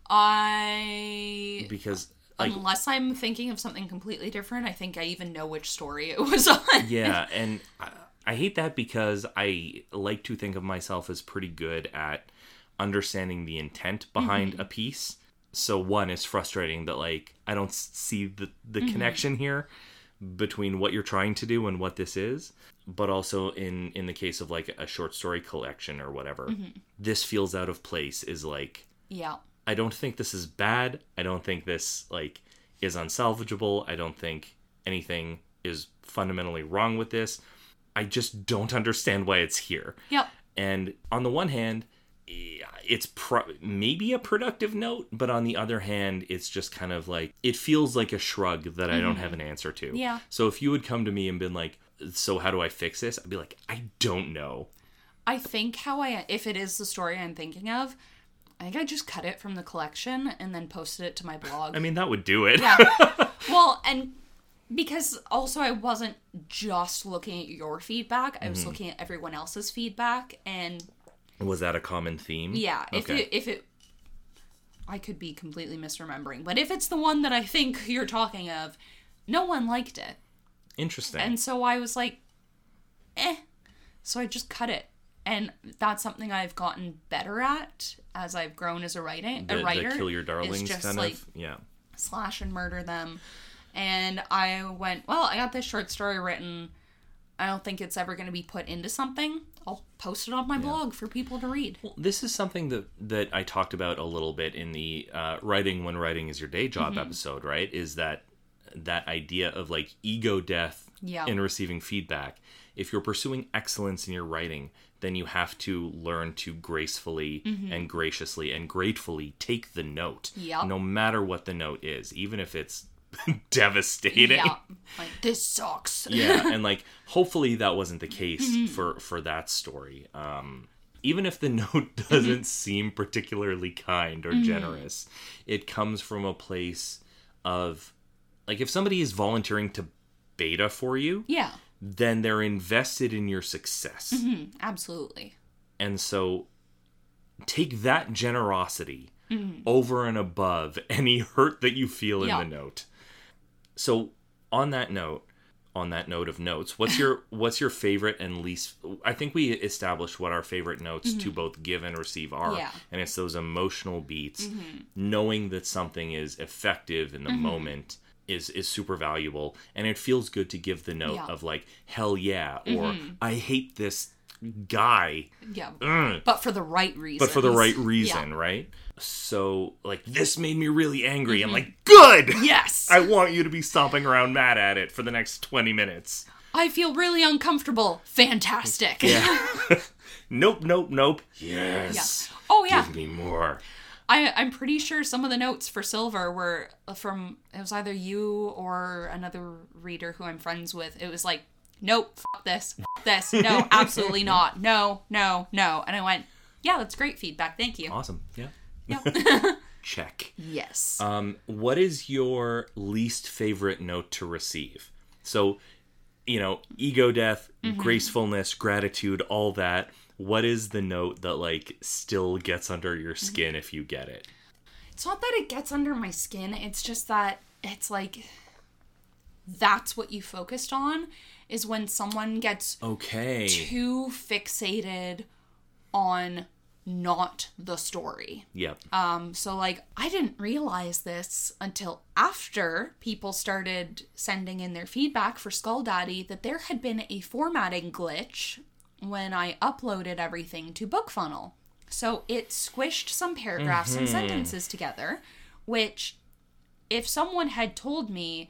I because like unless I'm thinking of something completely different, I think I even know which story it was on. yeah, and I, I hate that because I like to think of myself as pretty good at understanding the intent behind a piece. So one, it's frustrating that like I don't s- see the the connection here between what you're trying to do and what this is. But also in in the case of like a short story collection or whatever, this feels out of place. Is like Yeah. I don't think this is bad. I don't think this like is unsalvageable. I don't think anything is fundamentally wrong with this. I just don't understand why it's here. Yep. And on the one hand, it's pro- maybe a productive note, but on the other hand, it's just kind of like, it feels like a shrug that I don't have an answer to. Yeah. So if you would come to me and been like, so how do I fix this? I'd be like, I don't know. I think how I, if it is the story I'm thinking of, I think I just cut it from the collection and then posted it to my blog. I mean, that would do it. Yeah. Well, and because also I wasn't just looking at your feedback, I was looking at everyone else's feedback, and Was that a common theme? yeah, if Okay. it, if it, I could be completely misremembering, but if it's the one that I think you're talking of, no one liked it. Interesting. And so I was like, eh. So I just cut it. And that's something I've gotten better at as I've grown as a writing the, a writer. the kill your darlings is just kind like of, yeah. slash and murder them. And I went, well, I got this short story written. I don't think it's ever going to be put into something. I'll post it on my blog for people to read. Well, this is something that, that I talked about a little bit in the uh, writing when writing is your day job Mm-hmm. episode, right? Is that that idea of like ego death Yeah. in receiving feedback. If you're pursuing excellence in your writing, then you have to learn to gracefully and graciously and gratefully take the note. Yep. No matter what the note is, even if it's devastating. Yeah. Like, this sucks. Yeah, and like hopefully that wasn't the case for for that story. Um even if the note doesn't seem particularly kind or generous, it comes from a place of like if somebody is volunteering to beta for you, Yeah. then they're invested in your success. Mm, absolutely. And so take that generosity over and above any hurt that you feel Yeah. in the note. So on that note, on that note of notes, what's your what's your favorite and least? I think we established what our favorite notes mm-hmm. to both give and receive are, yeah. and it's those emotional beats. Mm-hmm. Knowing that something is effective in the mm-hmm. moment is is super valuable, and it feels good to give the note yeah. of like hell yeah, or mm-hmm. I hate this guy. Yeah, Ugh. but for the right reason. But for the right reason, yeah. right? So, like, this made me really angry. Mm-hmm. I'm like, good! Yes! I want you to be stomping around mad at it for the next twenty minutes. I feel really uncomfortable. Fantastic. Yeah. Nope, nope, nope. Yes. Yeah. Oh, yeah. Give me more. I, I'm pretty sure some of the notes for Silver were from, it was either you or another reader who I'm friends with. It was like, nope, fuck this, fuck this, no, absolutely not, no, no, no. And I went, yeah, that's great feedback, thank you. Awesome, yeah. Yeah. Check. Yes. Um, what is your least favorite note to receive? So, you know, ego death, mm-hmm. gracefulness, gratitude, all that. What is the note that, like, still gets under your skin mm-hmm. if you get it? It's not that it gets under my skin. It's just that it's like, that's what you focused on, is when someone gets okay. too fixated on not the story. Yep. Um, so, like, I didn't realize this until after people started sending in their feedback for Skull Daddy that there had been a formatting glitch when I uploaded everything to BookFunnel. So it squished some paragraphs mm-hmm. and sentences together, which if someone had told me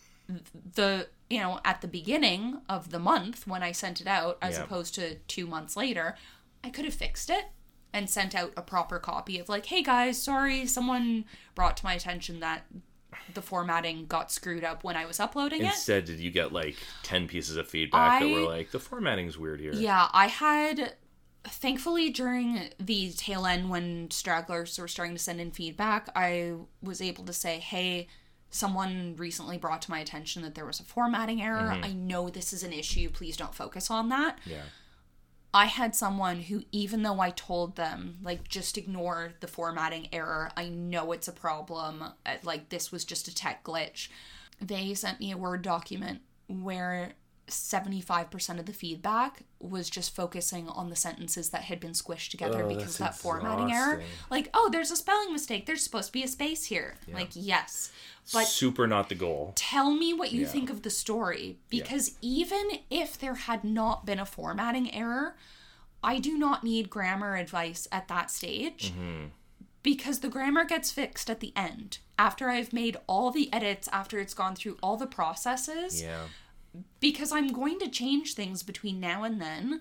the, you know, at the beginning of the month when I sent it out, as yep. opposed to two months later, I could have fixed it and sent out a proper copy of like, hey guys, sorry, someone brought to my attention that the formatting got screwed up when I was uploading Instead, it. Instead, did you get like ten pieces of feedback I, that were like, the formatting's weird here? Yeah, I had, thankfully during the tail end when stragglers were starting to send in feedback, I was able to say, hey, someone recently brought to my attention that there was a formatting error. Mm-hmm. I know this is an issue. Please don't focus on that. Yeah. I had someone who, even though I told them, like, just ignore the formatting error, I know it's a problem, like, this was just a tech glitch, they sent me a Word document where seventy-five percent of the feedback was just focusing on the sentences that had been squished together oh, because of that exhausting. formatting error. Like, oh, there's a spelling mistake, there's supposed to be a space here. Yeah. Like, yes. But super not the goal. Tell me what you yeah. think of the story. Because yeah. even if there had not been a formatting error, I do not need grammar advice at that stage. Mm-hmm. Because the grammar gets fixed at the end. After I've made all the edits, after it's gone through all the processes. Yeah. Because I'm going to change things between now and then.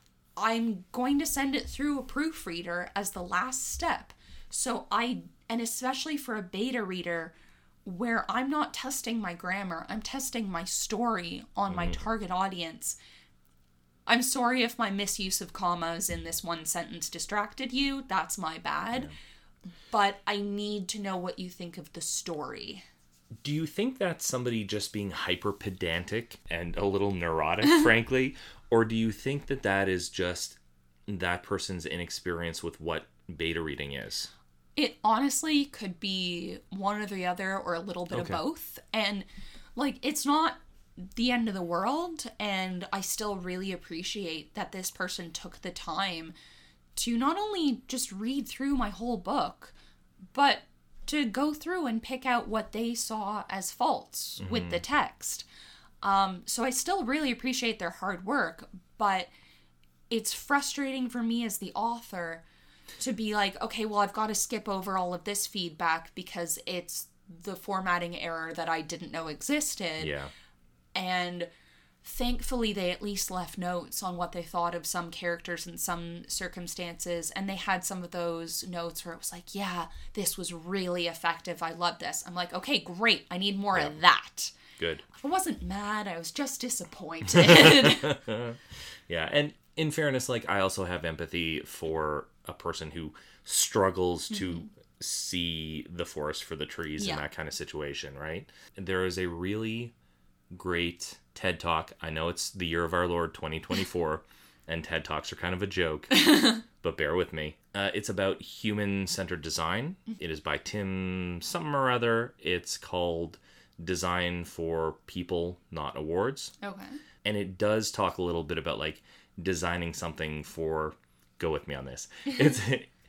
I'm going to send it through a proofreader as the last step. So I, and especially for a beta reader, where I'm not testing my grammar, I'm testing my story on mm. my target audience. I'm sorry if my misuse of commas in this one sentence distracted you. That's my bad. Yeah. But I need to know what you think of the story. Do you think that's somebody just being hyper pedantic and a little neurotic, frankly? Or do you think that that is just that person's inexperience with what beta reading is? It honestly could be one or the other, or a little bit okay. of both. And, like, it's not the end of the world, and I still really appreciate that this person took the time to not only just read through my whole book, but to go through and pick out what they saw as faults mm-hmm. with the text. Um, so I still really appreciate their hard work, but it's frustrating for me as the author to be like, okay, well, I've got to skip over all of this feedback because it's the formatting error that I didn't know existed. Yeah. And thankfully, they at least left notes on what they thought of some characters in some circumstances. And they had some of those notes where it was like, yeah, this was really effective. I love this. I'm like, okay, great. I need more yeah. of that. Good. I wasn't mad. I was just disappointed. Yeah. And in fairness, like, I also have empathy for a person who struggles mm-hmm. to see the forest for the trees yeah. in that kind of situation, right? There is a really great TED Talk. I know it's the year of our Lord twenty twenty-four, and TED Talks are kind of a joke, but bear with me. Uh, it's about human-centered design. It is by Tim something or other. It's called design for people, not awards. Okay. And it does talk a little bit about like designing something for, go with me on this. It's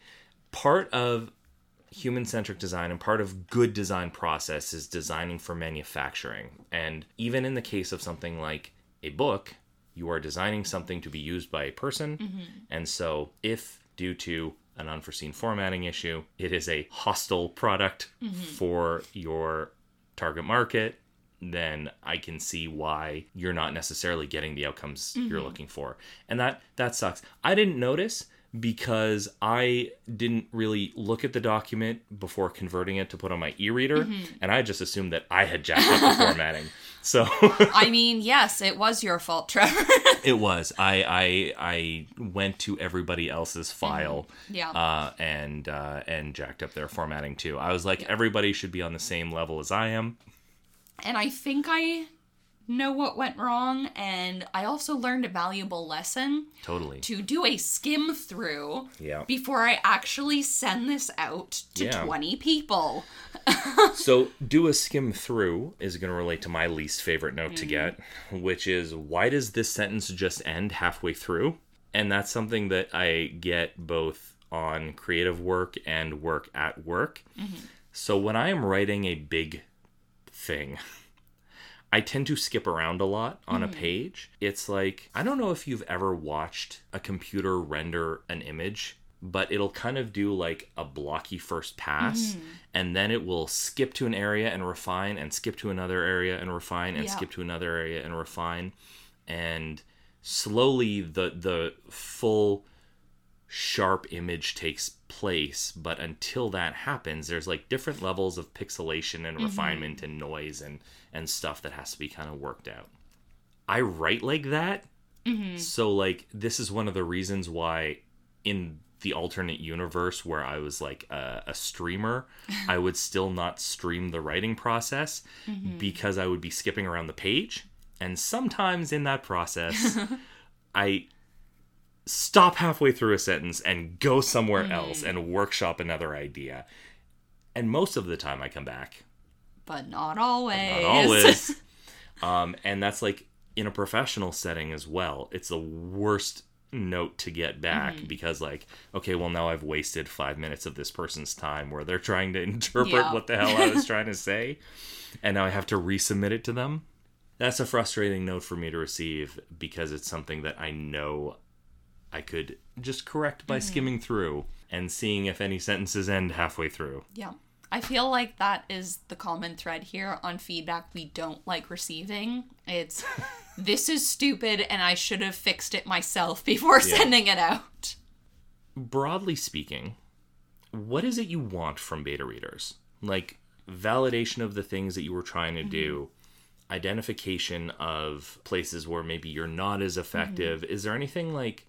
part of human-centric design and part of good design process is designing for manufacturing. And even in the case of something like a book, you are designing something to be used by a person. Mm-hmm. And so if due to an unforeseen formatting issue, it is a hostile product mm-hmm. for your target market, then I can see why you're not necessarily getting the outcomes mm-hmm. you're looking for. And that that sucks. I didn't notice because I didn't really look at the document before converting it to put on my e-reader, mm-hmm. and I just assumed that I had jacked up the formatting. So I mean, yes, it was your fault, Trevor. It was. I, I I went to everybody else's file, mm-hmm. yeah, uh, and uh, and jacked up their formatting too. I was like, yeah. everybody should be on the same level as I am. And I think I know what went wrong, and I also learned a valuable lesson. Totally. To do a skim through yeah. before I actually send this out to yeah. twenty people. So, do a skim through is going to relate to my least favorite note mm. to get, which is, why does this sentence just end halfway through? And that's something that I get both on creative work and work at work. Mm-hmm. So, when I am writing a big thing, I tend to skip around a lot on mm-hmm. a page. It's like, I don't know if you've ever watched a computer render an image, but it'll kind of do like a blocky first pass, mm-hmm. and then it will skip to an area and refine, and skip to another area and refine, and yeah. skip to another area and refine. And slowly the the full sharp image takes place, but until that happens, there's like different levels of pixelation and mm-hmm. refinement and noise and and stuff that has to be kind of worked out. I write like that, mm-hmm. so like this is one of the reasons why in the alternate universe where I was like a, a streamer, I would still not stream the writing process mm-hmm. because I would be skipping around the page, and sometimes in that process I stop halfway through a sentence and go somewhere mm. else and workshop another idea. And most of the time I come back. But not always. But not always. um, and that's like in a professional setting as well. It's the worst note to get back mm. because like, okay, well now I've wasted five minutes of this person's time where they're trying to interpret yeah. what the hell I was trying to say. And now I have to resubmit it to them. That's a frustrating note for me to receive because it's something that I know I could just correct by mm-hmm. skimming through and seeing if any sentences end halfway through. Yeah. I feel like that is the common thread here on feedback we don't like receiving. It's, this is stupid and I should have fixed it myself before yeah. sending it out. Broadly speaking, what is it you want from beta readers? Like, validation of the things that you were trying to mm-hmm. do, identification of places where maybe you're not as effective. Mm-hmm. Is there anything like...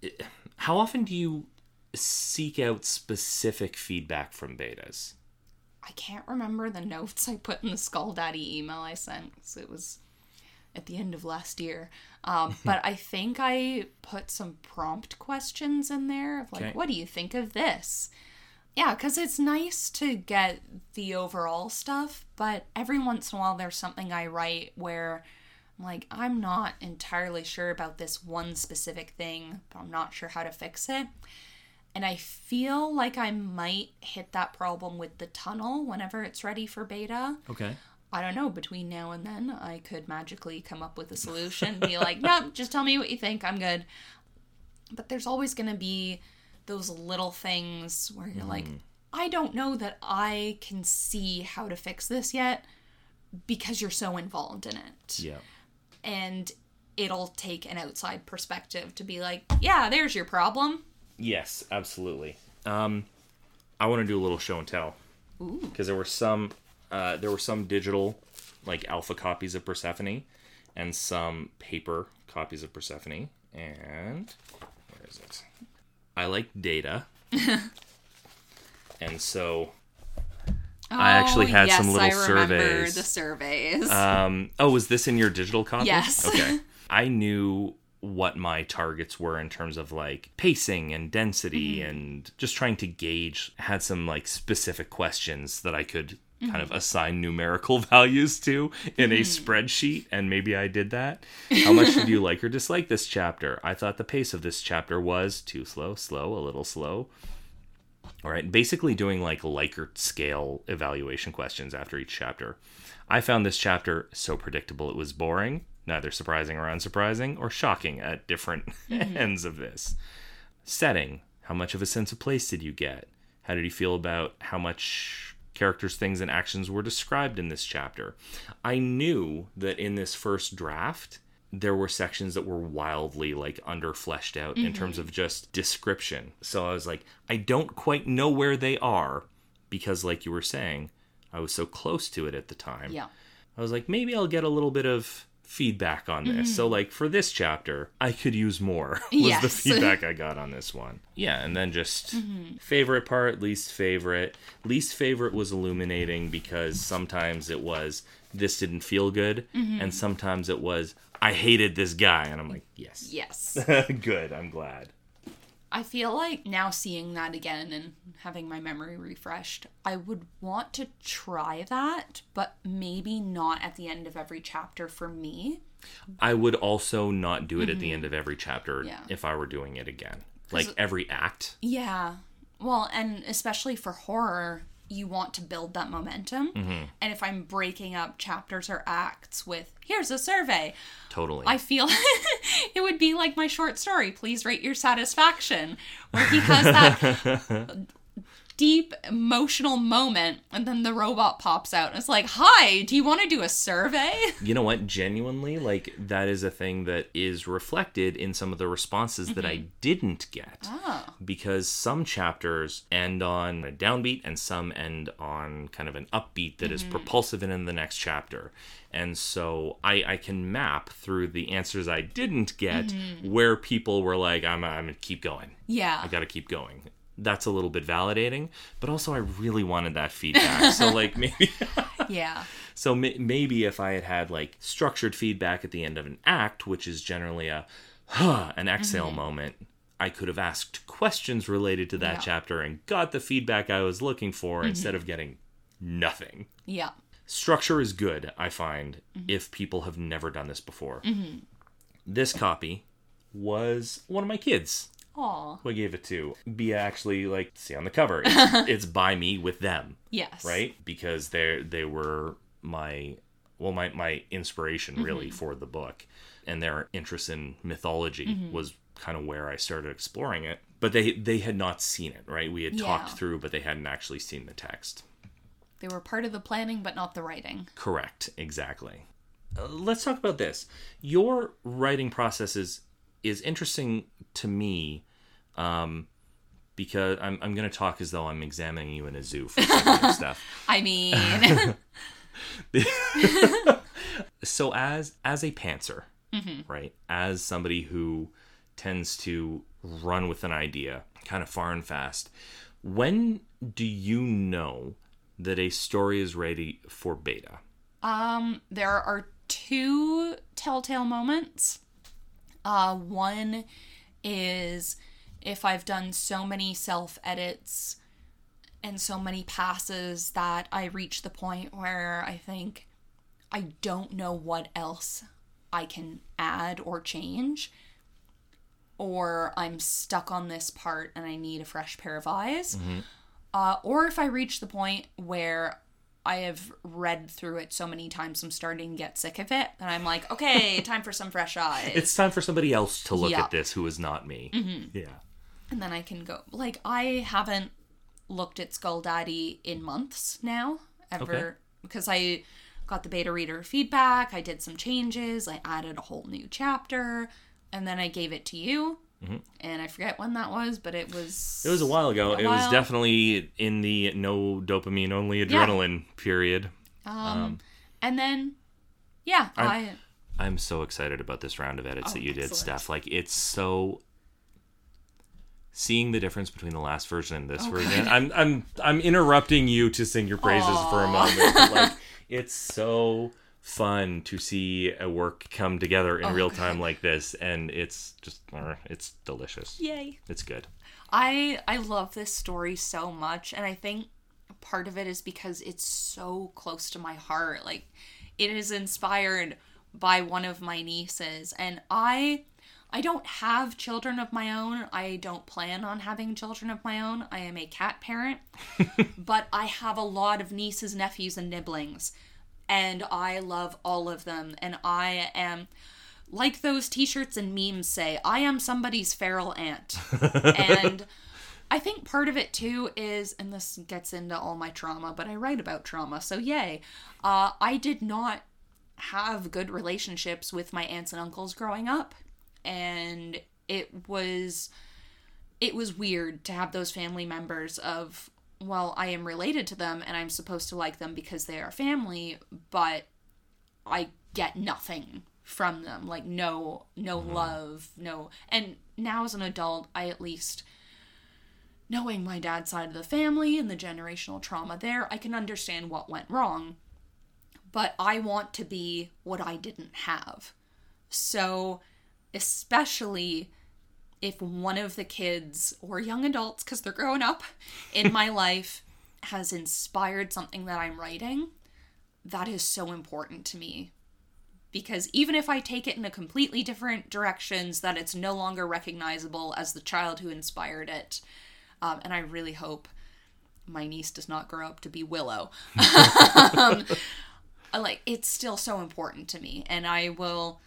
How often do you seek out specific feedback from betas? I can't remember the notes I put in the Skull Daddy email I sent, because it was at the end of last year. Um, but I think I put some prompt questions in there of like, okay. what do you think of this? Yeah, because it's nice to get the overall stuff, but every once in a while there's something I write where I'm like, I'm not entirely sure about this one specific thing, but I'm not sure how to fix it. And I feel like I might hit that problem with the tunnel whenever it's ready for beta. Okay. I don't know, between now and then, I could magically come up with a solution, be like, nope, just tell me what you think, I'm good. But there's always going to be those little things where you're mm. like, I don't know that I can see how to fix this yet because you're so involved in it. Yeah. And it'll take an outside perspective to be like, yeah, there's your problem. Yes, absolutely. Um, I want to do a little show and tell. Ooh. Because there were some, uh, there were some digital, like alpha copies of Persephone, and some paper copies of Persephone. And where is it? I like data, and so oh, I actually had yes, some little I remember surveys. The surveys. Um, oh, was this in your digital copy? Yes. Okay. I knew what my targets were in terms of like pacing and density mm-hmm. and just trying to gauge. Had some like specific questions that I could kind of assign numerical values to in a spreadsheet, and maybe I did that. How much did you like or dislike this chapter? I thought the pace of this chapter was too slow, slow, a little slow. All right, basically doing like Likert scale evaluation questions after each chapter. I found this chapter so predictable it was boring, neither surprising or unsurprising, or shocking at different mm-hmm. ends of this. Setting. How much of a sense of place did you get? How did you feel about how much characters, things, and actions were described in this chapter? I knew that in this first draft, there were sections that were wildly like under fleshed out mm-hmm. in terms of just description. So I was like, I don't quite know where they are because, like you were saying, I was so close to it at the time. Yeah. I was like, maybe I'll get a little bit of feedback on this. Mm-hmm. So like for this chapter, I could use more was yes. the feedback I got on this one. Yeah, and then just mm-hmm. favorite part, least favorite. Least favorite was illuminating because sometimes it was this didn't feel good mm-hmm. and sometimes it was I hated this guy, and I'm like, yes. Yes. Good, I'm glad. I feel like now seeing that again and having my memory refreshed, I would want to try that, but maybe not at the end of every chapter for me. I would also not do it mm-hmm. at the end of every chapter yeah. if I were doing it again. Like every act. Yeah. Well, and especially for horror, you want to build that momentum. Mm-hmm. And if I'm breaking up chapters or acts with, here's a survey. Totally. I feel it would be like my short story, Please Rate Your Satisfaction, where he has that deep emotional moment and then the robot pops out and it's like, hi, do you want to do a survey? You know what? Genuinely, like, that is a thing that is reflected in some of the responses mm-hmm. that I didn't get. Oh. Because some chapters end on a downbeat and some end on kind of an upbeat that mm-hmm. is propulsive and in the next chapter. And so I, I can map through the answers I didn't get mm-hmm. where people were like, I'm, I'm going to keep going. Yeah. I got to keep going. That's a little bit validating, but also I really wanted that feedback. So like maybe, yeah. So m- maybe if I had had like structured feedback at the end of an act, which is generally a, huh, an exhale mm-hmm. moment, I could have asked questions related to that yeah. chapter and got the feedback I was looking for mm-hmm. instead of getting nothing. Yeah. Structure is good, I find, mm-hmm. if people have never done this before. Mm-hmm. This copy was one of my kids. Aww. Who I gave it to. Be actually, like, see on the cover. It's, it's by me with them. Yes. Right? Because they they were my, well, my, my inspiration, really, mm-hmm. for the book. And their interest in mythology mm-hmm. was kind of where I started exploring it. But they, they had not seen it, right? We had yeah. talked through, but they hadn't actually seen the text. They were part of the planning, but not the writing. Correct. Exactly. Uh, let's talk about this. Your writing process is, is interesting to me. Um, because I'm I'm gonna talk as though I'm examining you in a zoo for stuff. I mean, so as as a pantser, mm-hmm. right? As somebody who tends to run with an idea kind of far and fast, when do you know that a story is ready for beta? Um, there are two telltale moments. Uh, one is if I've done so many self-edits and so many passes that I reach the point where I think I don't know what else I can add or change, or I'm stuck on this part and I need a fresh pair of eyes, mm-hmm. uh, or if I reach the point where I have read through it so many times I'm starting to get sick of it, and I'm like, okay, time for some fresh eyes. It's time for somebody else to look yep. at this who is not me. Mm-hmm. Yeah. And then I can go, like, I haven't looked at Skull Daddy in months now, ever, okay. because I got the beta reader feedback, I did some changes, I added a whole new chapter, and then I gave it to you. Mm-hmm. And I forget when that was, but it was... It was a while ago. A it while. was definitely in the no dopamine, only adrenaline yeah. period. Um, um, and then, yeah, I'm, I... I'm so excited about this round of edits oh, that you excellent. did, Steph. Like, it's so... Seeing the difference between the last version and this oh, version... I'm I'm I'm interrupting you to sing your praises Aww. for a moment. But like, it's so... fun to see a work come together in oh, real God. time like this, and it's just it's delicious. Yay. It's good. I I love this story so much, and I think part of it is because it's so close to my heart. Like, it is inspired by one of my nieces, and I I don't have children of my own. I don't plan on having children of my own. I am a cat parent, but I have a lot of nieces, nephews, and nibblings, and I love all of them, and I am, like those t-shirts and memes say, I am somebody's feral aunt. And I think part of it too is, and this gets into all my trauma, but I write about trauma, so yay. Uh, I did not have good relationships with my aunts and uncles growing up, and it was it was weird to have those family members of, well, I am related to them and I'm supposed to like them because they are family, but I get nothing from them, like no no mm-hmm. love, no. And now as an adult, I at least, knowing my dad's side of the family and the generational trauma there, I can understand what went wrong, but I want to be what I didn't have. So especially if one of the kids or young adults, because they're growing up, in my life has inspired something that I'm writing, that is so important to me. Because even if I take it in a completely different directions, that it's no longer recognizable as the child who inspired it. Um, and I really hope my niece does not grow up to be Willow. um, like, it's still so important to me. And I will,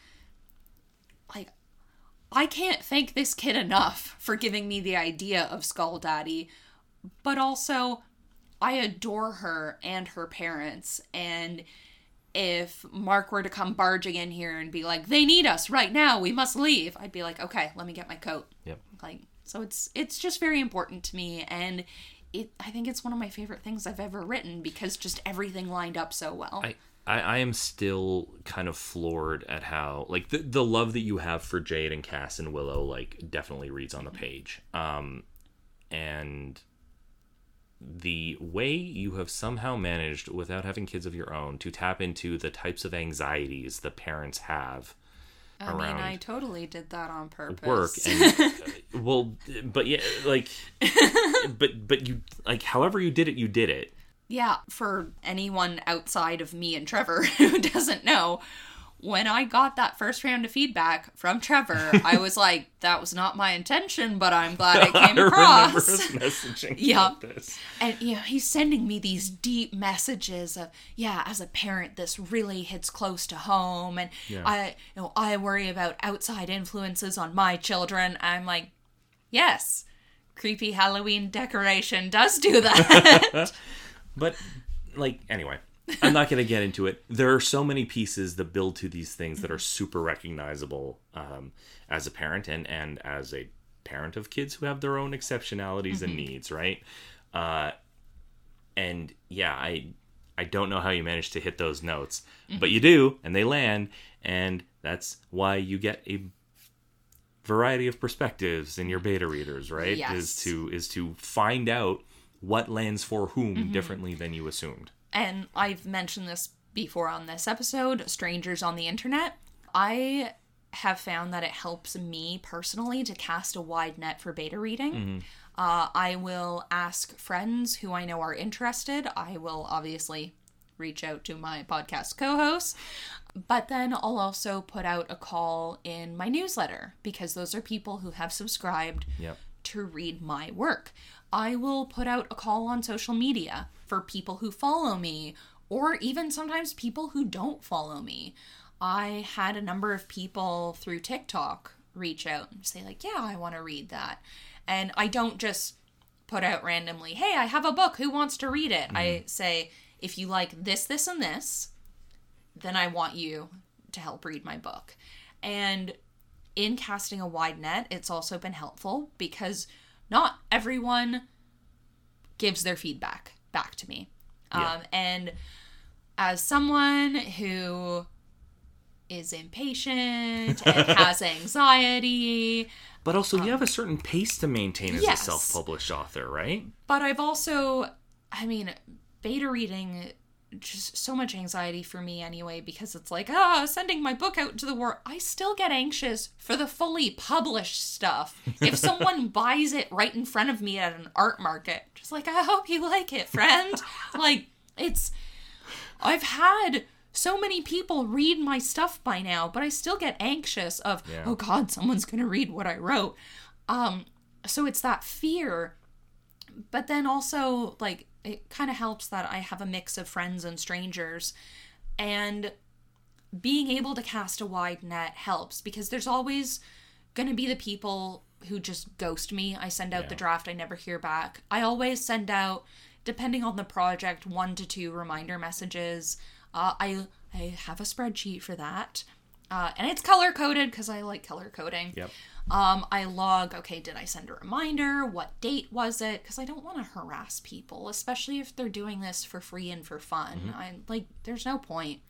like, I can't thank this kid enough for giving me the idea of Skull Daddy, but also I adore her and her parents, and if Mark were to come barging in here and be like, they need us right now, we must leave, I'd be like, okay, let me get my coat. Yep. Like, so it's it's just very important to me, and it I think it's one of my favorite things I've ever written because just everything lined up so well. I I, I am still kind of floored at how, like, the, the love that you have for Jade and Cass and Willow, like, definitely reads on the page. Um, and the way you have somehow managed, without having kids of your own, to tap into the types of anxieties the parents have I around mean, I totally did that on purpose. Work. And, uh, well, but yeah, like, but, but you, like, however you did it, you did it. Yeah, for anyone outside of me and Trevor who doesn't know, when I got that first round of feedback from Trevor, I was like, that was not my intention, but I'm glad it came I across. I remember us messaging yeah. about this. And, you know, he's sending me these deep messages of, yeah, as a parent, this really hits close to home. And yeah. I, you know, I worry about outside influences on my children. I'm like, yes, creepy Halloween decoration does do that. But, like, anyway, I'm not going to get into it. There are so many pieces that build to these things that are super recognizable um, as a parent and, and as a parent of kids who have their own exceptionalities mm-hmm. and needs, right? Uh, and, yeah, I I don't know how you managed to hit those notes, mm-hmm. but you do, and they land, and that's why you get a variety of perspectives in your beta readers, right? Yes. Is to is to find out what lands for whom mm-hmm. differently than you assumed. And I've mentioned this before on this episode, strangers on the internet. I have found that it helps me personally to cast a wide net for beta reading. Mm-hmm. Uh, I will ask friends who I know are interested. I will obviously reach out to my podcast co-hosts. But then I'll also put out a call in my newsletter because those are people who have subscribed yep. to read my work. I will put out a call on social media for people who follow me, or even sometimes people who don't follow me. I had a number of people through TikTok reach out and say, like, yeah, I want to read that. And I don't just put out randomly, hey, I have a book, who wants to read it? Mm-hmm. I say, if you like this, this, and this, then I want you to help read my book. And in casting a wide net, it's also been helpful because not everyone gives their feedback back to me. Yeah. Um, and as someone who is impatient and has anxiety. But also um, you have a certain pace to maintain as yes. a self-published author, right? But I've also, I mean, beta reading just so much anxiety for me anyway, because it's like, ah, sending my book out to the world. I still get anxious for the fully published stuff. If someone buys it right in front of me at an art market, just like, I hope you like it, friend. Like, it's, I've had so many people read my stuff by now, but I still get anxious of, yeah. oh God, someone's going to read what I wrote. Um, so it's that fear, but then also, like, it kind of helps that I have a mix of friends and strangers, and being able to cast a wide net helps, because there's always going to be the people who just ghost me. I send out yeah. the draft, I never hear back. I always send out, depending on the project, one to two reminder messages. Uh, I I have a spreadsheet for that, uh, and it's color coded because I like color coding. Yep. Um, I log, okay, did I send a reminder? What date was it? Because I don't want to harass people, especially if they're doing this for free and for fun. Mm-hmm. I like, there's no point.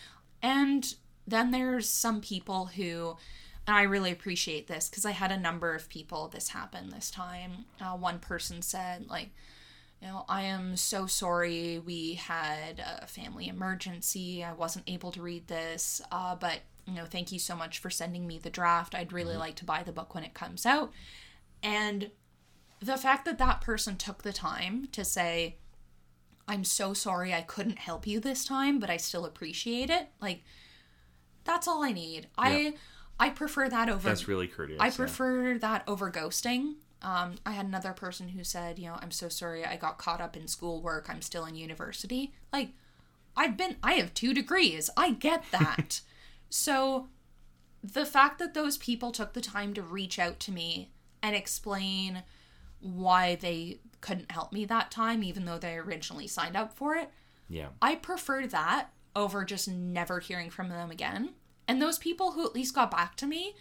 And then there's some people who, and I really appreciate this because I had a number of people this happen this time. Uh, one person said, like, you know, I am so sorry. We had a family emergency. I wasn't able to read this, uh, but you know, thank you so much for sending me the draft. I'd really mm-hmm. like to buy the book when it comes out. And the fact that that person took the time to say, I'm so sorry I couldn't help you this time, but I still appreciate it. Like, that's all I need. Yeah. I I prefer that over... That's really courteous. I prefer yeah. that over ghosting. Um, I had another person who said, you know, I'm so sorry I got caught up in schoolwork. I'm still in university. Like, I've been... I have two degrees. I get that. So, the fact that those people took the time to reach out to me and explain why they couldn't help me that time, even though they originally signed up for it, yeah, I prefer that over just never hearing from them again. And those people who at least got back to me,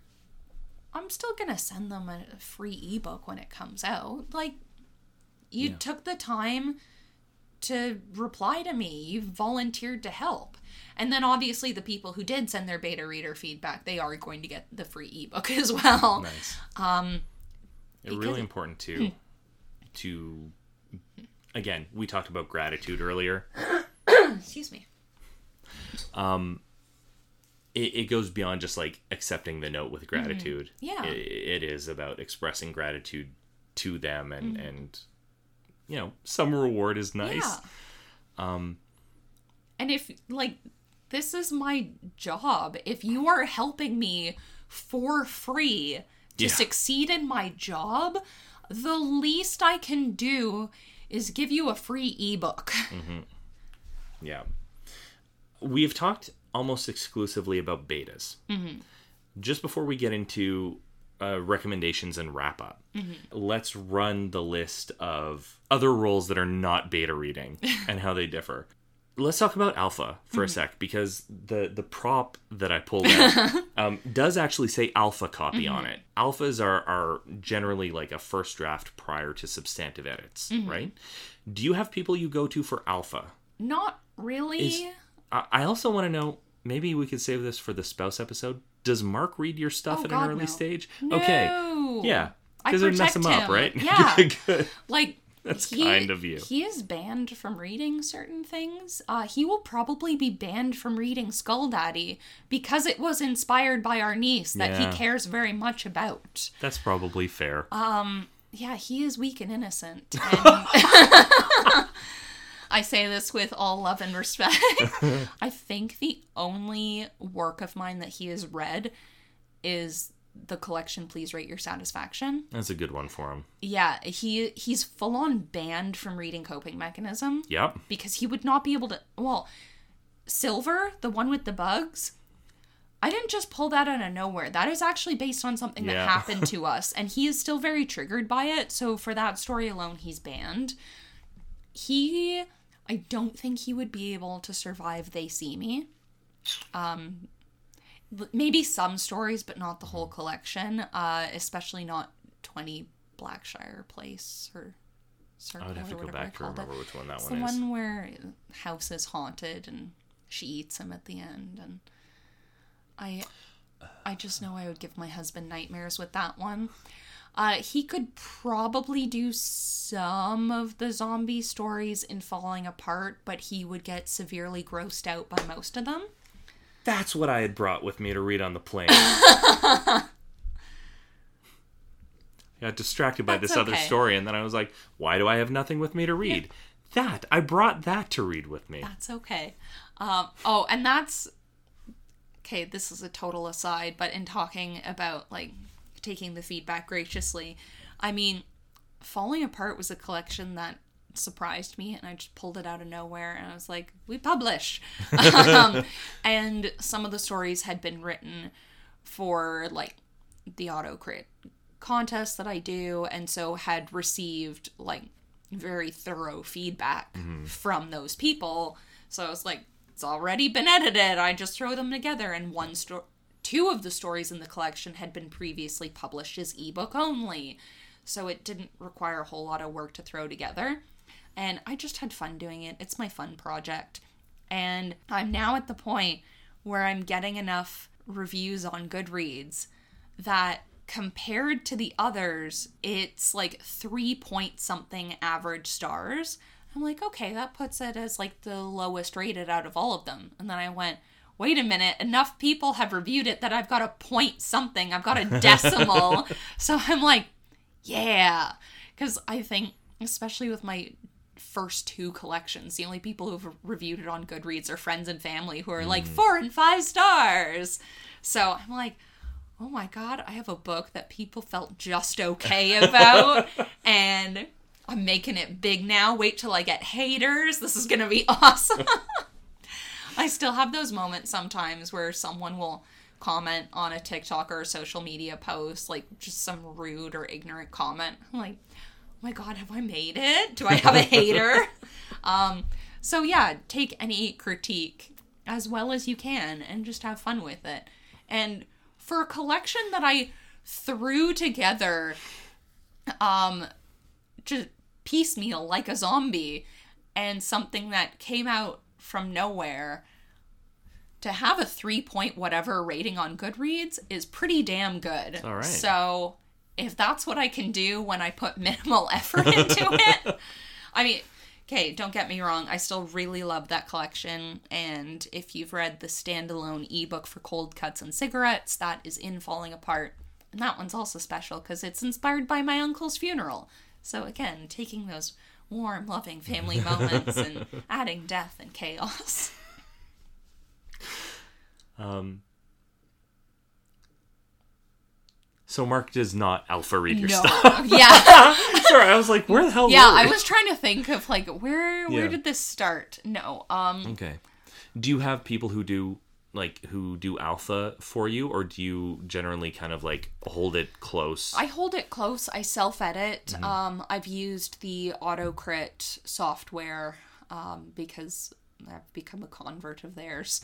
I'm still gonna send them a free ebook when it comes out. Like, you yeah. took the time to reply to me. You volunteered to help. And then obviously the people who did send their beta reader feedback, they are going to get the free ebook as well. Nice. Um, it's really important to, to, again, we talked about gratitude earlier. Excuse me. Um, it, it goes beyond just like accepting the note with gratitude. Mm-hmm. Yeah. It, it is about expressing gratitude to them, and, mm-hmm. and, you know, some reward is nice. Yeah. Um, and if, like, this is my job. If you are helping me for free to yeah. succeed in my job, the least I can do is give you a free ebook. Mm-hmm. Yeah. We've talked almost exclusively about betas. Mm-hmm. Just before we get into uh, recommendations and wrap up, mm-hmm. let's run the list of other roles that are not beta reading and how they differ. Let's talk about alpha for mm-hmm. a sec, because the, the prop that I pulled out um, does actually say alpha copy mm-hmm. on it. Alphas are, are generally like a first draft prior to substantive edits, mm-hmm. right? Do you have people you go to for alpha? Not really. Is, I, I also want to know, maybe we could save this for the spouse episode. Does Mark read your stuff oh, at God, an early no. stage? No. Okay. Yeah. Because it would mess him, him up, right? Yeah. Good. Like, that's he, kind of you. He is banned from reading certain things. Uh, he will probably be banned from reading Skull Daddy because it was inspired by our niece that yeah. he cares very much about. That's probably fair. Um, yeah, he is weak and innocent. And I say this with all love and respect. I think the only work of mine that he has read is the collection Please Rate Your Satisfaction. That's a good one for him. Yeah, he he's full on banned from reading Coping Mechanism. Yep. Because he would not be able to. Well, Silver, the one with the bugs, I didn't just pull that out of nowhere. That is actually based on something yeah. that happened to us, and he is still very triggered by it. So for that story alone, he's banned. He, I don't think he would be able to survive They See Me. Um. Maybe some stories, but not the whole collection. Uh, especially not twenty Blackshire Place or Circle. I would have to or go back to remember it. which one that it's one the is. The one where house is haunted and she eats him at the end, and I, I just know I would give my husband nightmares with that one. Uh, he could probably do some of the zombie stories in Falling Apart, but he would get severely grossed out by most of them. That's what I had brought with me to read on the plane. I got distracted by That's this okay. other story, and then I was like, why do I have nothing with me to read? Yeah. That, I brought that to read with me. That's okay. Um, oh, and that's... Okay, this is a total aside, but in talking about, like, taking the feedback graciously, I mean, Falling Apart was a collection that surprised me, and I just pulled it out of nowhere, and I was like, we publish! um, and some of the stories had been written for, like, the autocrit contest that I do, and so had received, like, very thorough feedback mm-hmm. from those people. So I was like, it's already been edited, I just throw them together. And one sto- two of the stories in the collection had been previously published as ebook only, so it didn't require a whole lot of work to throw together. And I just had fun doing it. It's my fun project. And I'm now at the point where I'm getting enough reviews on Goodreads that compared to the others, it's like three point something average stars. I'm like, okay, that puts it as like the lowest rated out of all of them. And then I went, wait a minute, enough people have reviewed it that I've got a point something. I've got a decimal. So I'm like, yeah. Because I think, especially with my first two collections, the only people who've reviewed it on Goodreads are friends and family who are mm. like four and five stars. So I'm like, oh my god, I have a book that people felt just okay about, and I'm making it big now. Wait till I get haters. This is gonna be awesome. I still have those moments sometimes where someone will comment on a TikTok or a social media post, like just some rude or ignorant comment. I'm like, oh my god, have I made it? Do I have a hater? um, so yeah, take any critique as well as you can and just have fun with it. And for a collection that I threw together, um, just piecemeal like a zombie, and something that came out from nowhere, to have a three point whatever rating on Goodreads is pretty damn good. All right. So if that's what I can do when I put minimal effort into it, I mean, okay, don't get me wrong, I still really love that collection, and if you've read the standalone ebook for Cold Cuts and Cigarettes, that is in Falling Apart, and that one's also special because it's inspired by my uncle's funeral. So again, taking those warm, loving family moments and adding death and chaos. Um. So Mark does not alpha read your no. stuff. Yeah. Sorry, I was like, where the hell Yeah, were we? I was trying to think of like where where Yeah. did this start? No. Um Okay. Do you have people who do like who do alpha for you, or do you generally kind of like hold it close? I hold it close. I self-edit. Mm-hmm. Um I've used the AutoCrit software um because I've become a convert of theirs.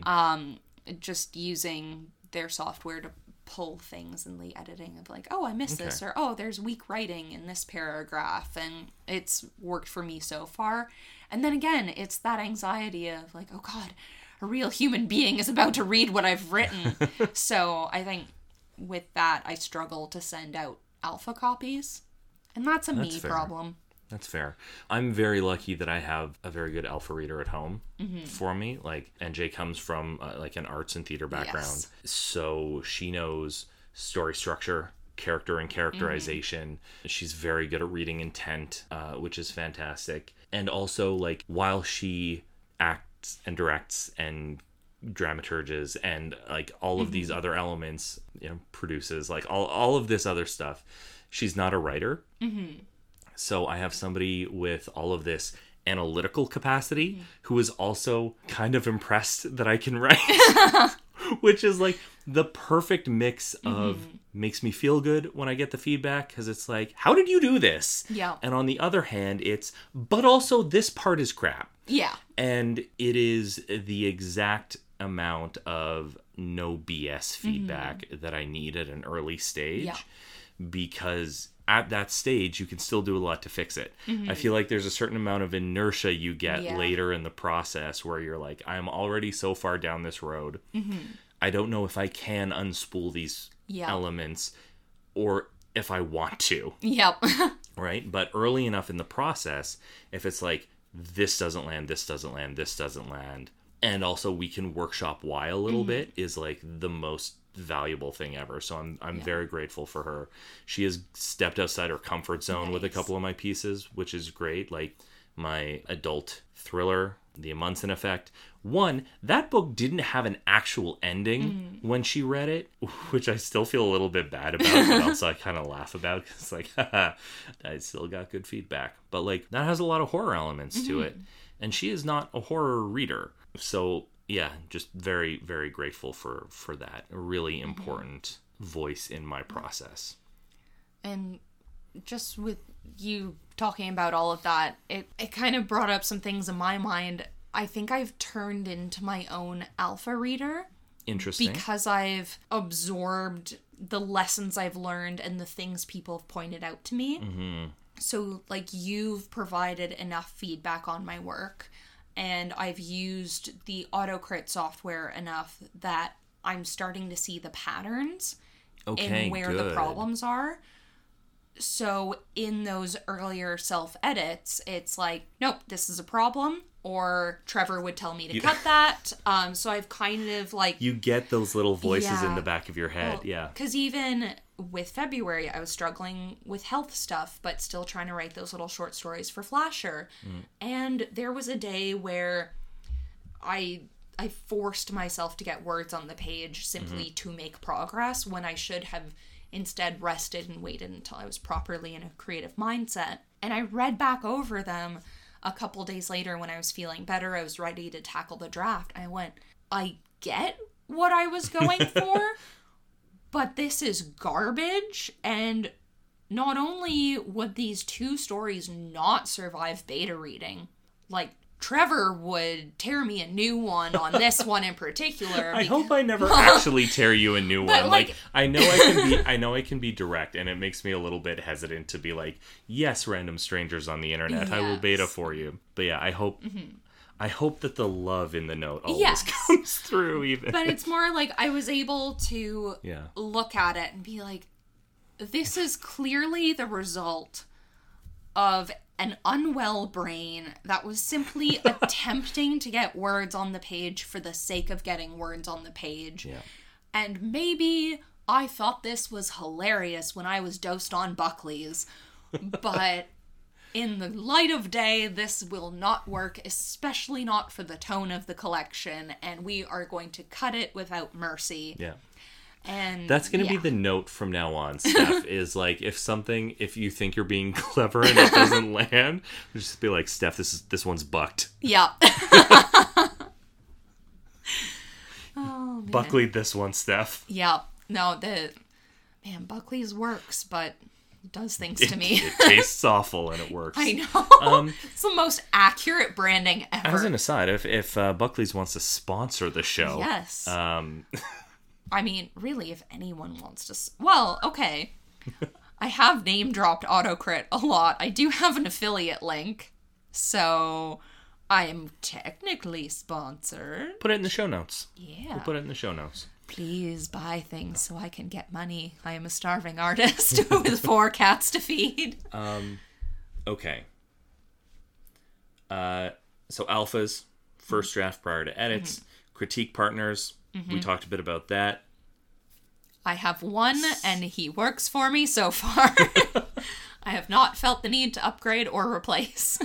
um just using their software to pull things in the editing of like, oh, I missed Okay. this, or oh, there's weak writing in this paragraph, and it's worked for me so far. And then again, it's that anxiety of like, oh god, a real human being is about to read what I've written. So I think with that, I struggle to send out alpha copies, and that's a That's me fair. problem. That's fair. I'm very lucky that I have a very good alpha reader at home Mm-hmm. for me. Like, N J comes from uh, like an arts and theater background, Yes. so she knows story structure, character and characterization. Mm-hmm. She's very good at reading intent, uh, which is fantastic. And also, like, while she acts and directs and dramaturges and like all of mm-hmm. these other elements, you know, produces like all all of this other stuff, she's not a writer. Mm-hmm. So I have somebody with all of this analytical capacity mm-hmm. who is also kind of impressed that I can write, which is like the perfect mix of mm-hmm. makes me feel good when I get the feedback, because it's like, how did you do this? Yeah. And on the other hand, it's, but also this part is crap. Yeah. And it is the exact amount of no B S feedback mm-hmm. that I need at an early stage. Yeah. Because at that stage, you can still do a lot to fix it. Mm-hmm. I feel like there's a certain amount of inertia you get yeah. later in the process where you're like, I'm already so far down this road. Mm-hmm. I don't know if I can unspool these yeah. elements, or if I want to. Yep. Right? But early enough in the process, if it's like, this doesn't land, this doesn't land, this doesn't land, and also we can workshop why a little mm-hmm. bit, is like the most valuable thing ever. So I'm I'm yeah. very grateful for her. She has stepped outside her comfort zone nice. with a couple of my pieces, which is great. Like my adult thriller, The Amundsen Effect. One, that book didn't have an actual ending mm. when she read it, which I still feel a little bit bad about, but also I kind of laugh about, because it's like, haha, I still got good feedback. But like, that has a lot of horror elements mm-hmm. to it, and she is not a horror reader. So yeah, just very, very grateful for, for that. A really important mm-hmm. voice in my process. And just with you talking about all of that, it, it kind of brought up some things in my mind. I think I've turned into my own alpha reader. Interesting. Because I've absorbed the lessons I've learned and the things people have pointed out to me. Mm-hmm. So, like, you've provided enough feedback on my work, and I've used the AutoCrit software enough that I'm starting to see the patterns okay, in where good. the problems are. So in those earlier self-edits, it's like, nope, this is a problem. Or Trevor would tell me to you, cut that. Um, so I've kind of like... You get those little voices yeah, in the back of your head, well, yeah. Because even with February, I was struggling with health stuff, but still trying to write those little short stories for Flasher. Mm. And there was a day where I... I forced myself to get words on the page simply mm-hmm. to make progress, when I should have instead rested and waited until I was properly in a creative mindset. And I read back over them a couple days later when I was feeling better. I was ready to tackle the draft. I went, I get what I was going for, but this is garbage. And not only would these two stories not survive beta reading, like, Trevor would tear me a new one on this one in particular. I because... hope I never actually tear you a new one. Like, like, I know I can be, I know I can be direct, and it makes me a little bit hesitant to be like, yes, random strangers on the internet, yes. I will beta for you. But yeah, I hope, mm-hmm. I hope that the love in the note always yes. comes through. Even, but it's more like I was able to yeah. look at it and be like, this is clearly the result of an unwell brain that was simply attempting to get words on the page for the sake of getting words on the page. Yeah. And maybe I thought this was hilarious when I was dosed on Buckley's, but in the light of day, this will not work, especially not for the tone of the collection, and we are going to cut it without mercy. Yeah. And that's going to yeah. be the note from now on, Steph, is like, if something, if you think you're being clever and it doesn't land, just be like, Steph, this is this one's bucked. Yeah. Oh, man. Buckley this one, Steph. Yeah. No, the, man, Buckley's works, but it does things it, to me. It tastes awful and it works. I know. Um, it's the most accurate branding ever. As an aside, if, if uh, Buckley's wants to sponsor the show. Yes. Um... I mean, really, if anyone wants to... S- well, okay. I have name-dropped AutoCrit a lot. I do have an affiliate link, so I am technically sponsored. Put it in the show notes. Yeah. We'll put it in the show notes. Please buy things so I can get money. I am a starving artist with four cats to feed. Um, okay. Uh, so alphas, first draft prior to edits, mm-hmm. critique partners... Mm-hmm. We talked a bit about that. I have one, and he works for me so far. I have not felt the need to upgrade or replace.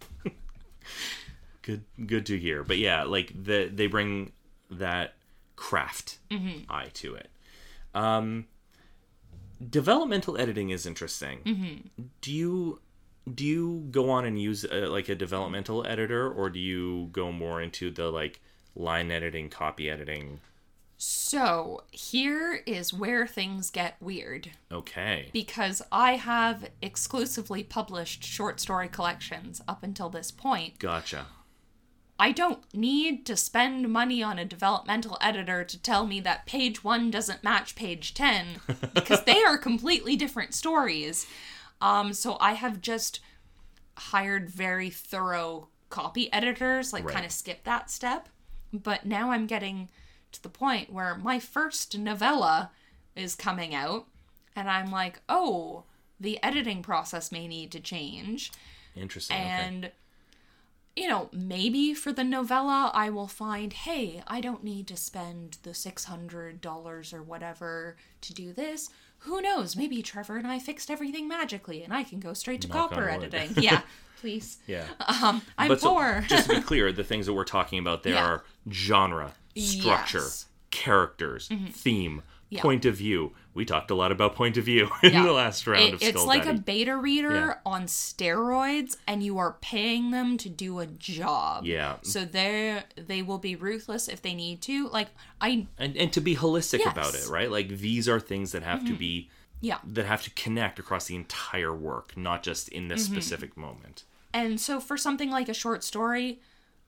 Good good to hear. But yeah, like, the, they bring that craft mm-hmm. eye to it. Um, developmental editing is interesting. Mm-hmm. Do you... Do you go on and use, a, like, a developmental editor, or do you go more into the, like, line editing, copy editing? So, here is where things get weird. Okay. Because I have exclusively published short story collections up until this point. Gotcha. I don't need to spend money on a developmental editor to tell me that page one doesn't match page ten, because they are completely different stories. Um, so I have just hired very thorough copy editors, like right. kind of skip that step. But now I'm getting to the point where my first novella is coming out, and I'm like, oh, the editing process may need to change. Interesting. And, okay. you know, maybe for the novella, I will find, hey, I don't need to spend the six hundred dollars or whatever to do this. Who knows? Maybe Trevor and I fixed everything magically, and I can go straight to Knock copper on wood. editing. Yeah, please. Yeah. Um, I'm But so, poor. just to be clear, the things that we're talking about there Yeah. are genre, structure, Yes. characters, theme, Yeah. point of view. We talked a lot about point of view in Yeah. the last round It- of it's Skull like Daddy. a beta reader Yeah. on steroids, and you are paying them to do a job. Yeah. So they they will be ruthless if they need to. Like I and and to be holistic Yes. about it, right? Like these are things that have to be yeah. that have to connect across the entire work, not just in this specific moment. And so for something like a short story,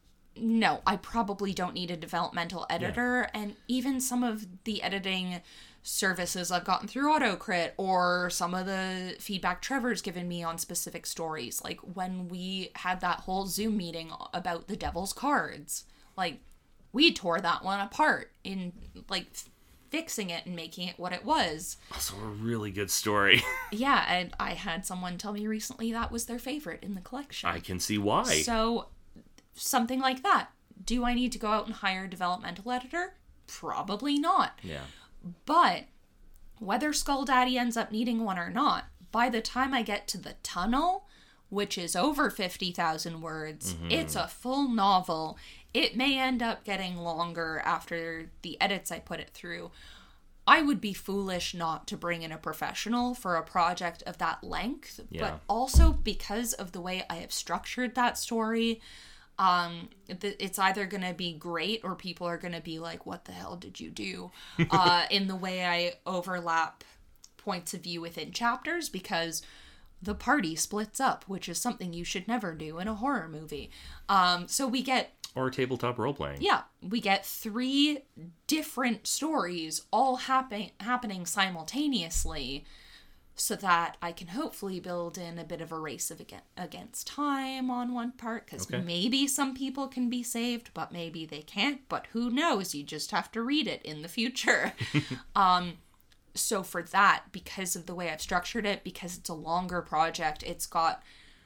no, I probably don't need a developmental editor. And even some of the editing services I've gotten through AutoCrit, or some of the feedback Trevor's given me on specific stories, like when we had that whole Zoom meeting about the Devil's Cards, like we tore that one apart in like fixing it and making it what it was. Also, a really good story. Yeah, and I had someone tell me recently that was their favorite in the collection. I can see why. So, something like that. Do I need to go out and hire a developmental editor? Probably not. Yeah. But, whether Skull Daddy ends up needing one or not, by the time I get to the tunnel, which is over fifty thousand words, Mm-hmm. it's a full novel. It may end up getting longer after the edits I put it through. I would be foolish not to bring in a professional for a project of that length, Yeah. but also because of the way I have structured that story, um, th- it's either going to be great or people are going to be like, what the hell did you do? uh, in the way I overlap points of view within chapters, because the party splits up, which is something you should never do in a horror movie. Um, so we get Or tabletop role playing. yeah, we get three different stories all happen- happening simultaneously, so that I can hopefully build in a bit of a race of ag- against time on one part, because Okay. maybe some people can be saved, but maybe they can't, but who knows? You just have to read it in the future. um, so for that, because of the way I've structured it, because it's a longer project, it's got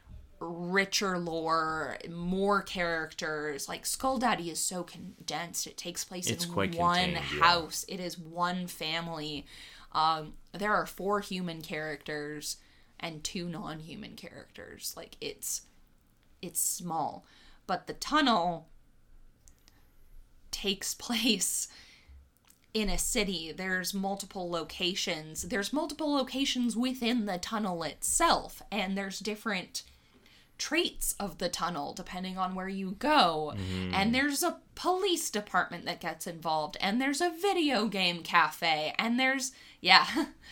richer lore, more characters. Like Skull Daddy is so condensed. It takes place It's in quite one contained, yeah. house. It is one family. Um, there are four human characters and two non-human characters. Like it's it's small. But the tunnel takes place in a city. There's multiple locations. There's multiple locations within the tunnel itself, and there's different traits of the tunnel depending on where you go. And there's a police department that gets involved, and there's a video game cafe, and there's yeah,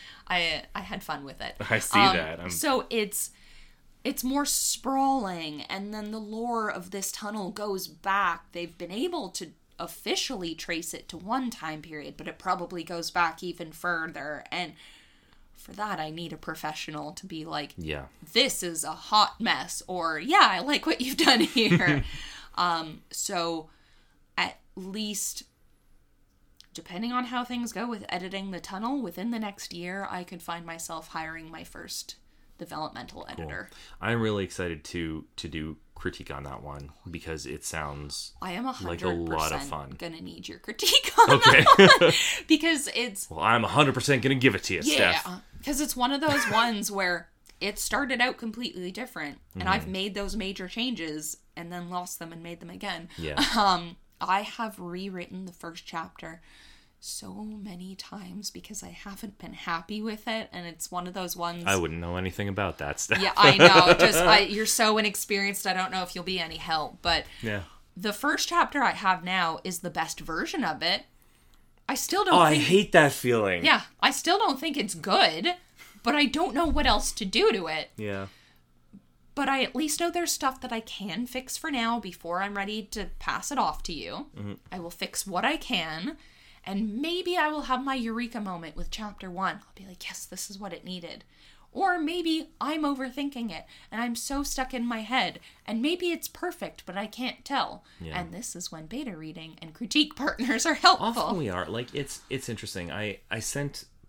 I I had fun with it. I see Um, that. I'm, So it's it's more sprawling, and then the lore of this tunnel goes back. They've been able to officially trace it to one time period, but it probably goes back even further, and for that I need a professional to be like, yeah. this is a hot mess, or yeah, I like what you've done here. um so at least, depending on how things go with editing the tunnel, within the next year I could find myself hiring my first developmental editor. I'm really excited to to do critique on that one because it sounds I am a hundred like a lot of percent fun. gonna need your critique on Okay. that one, because it's Well, I'm one hundred percent going to give it to you, yeah, Steph. because it's one of those ones where it started out completely different, and Mm-hmm. I've made those major changes and then lost them and made them again. Yeah. Um, I have rewritten the first chapter so many times because I haven't been happy with it, and it's one of those ones. I wouldn't know anything about that stuff. Yeah, I know. Just I, you're so inexperienced. I don't know if you'll be any help, but Yeah. the first chapter I have now is the best version of it. I still don't Oh, I think hate that feeling. Yeah, I still don't think it's good, but I don't know what else to do to it. Yeah. But I at least know there's stuff that I can fix for now before I'm ready to pass it off to you. Mm-hmm. I will fix what I can, and maybe I will have my eureka moment with chapter one. I'll be like, yes, this is what it needed. Or maybe I'm overthinking it, and I'm so stuck in my head, and maybe it's perfect, but I can't tell. Yeah. And this is when beta reading and critique partners are helpful. Often we are. Like, it's it's interesting. I, I sent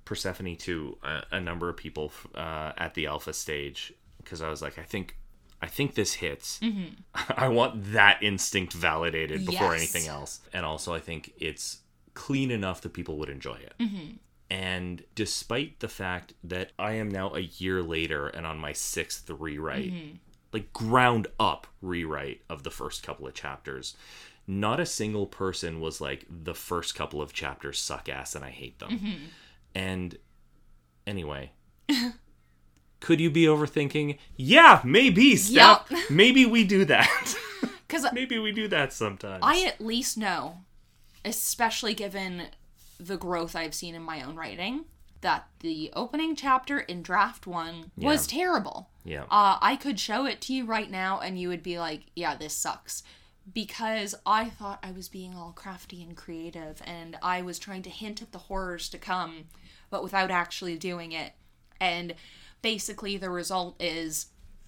Persephone to a, a number of people uh, at the alpha stage because I was like, I think, I think this hits. Mm-hmm. I want that instinct validated before Yes. anything else, and also I think it's clean enough that people would enjoy it. Mm-hmm. And despite the fact that I am now a year later and on my sixth rewrite, mm-hmm. like ground up rewrite of the first couple of chapters, not a single person was like, the first couple of chapters suck ass and I hate them. Mm-hmm. And anyway, could you be overthinking? Yeah, maybe, Steph. Yep. Maybe we do that. Because maybe we do that sometimes. I at least know, especially given the growth I've seen in my own writing, that the opening chapter in draft one Yeah. was terrible. Yeah. Uh, I could show it to you right now and you would be like, yeah, this sucks. Because I thought I was being all crafty and creative and I was trying to hint at the horrors to come, but without actually doing it. And basically the result is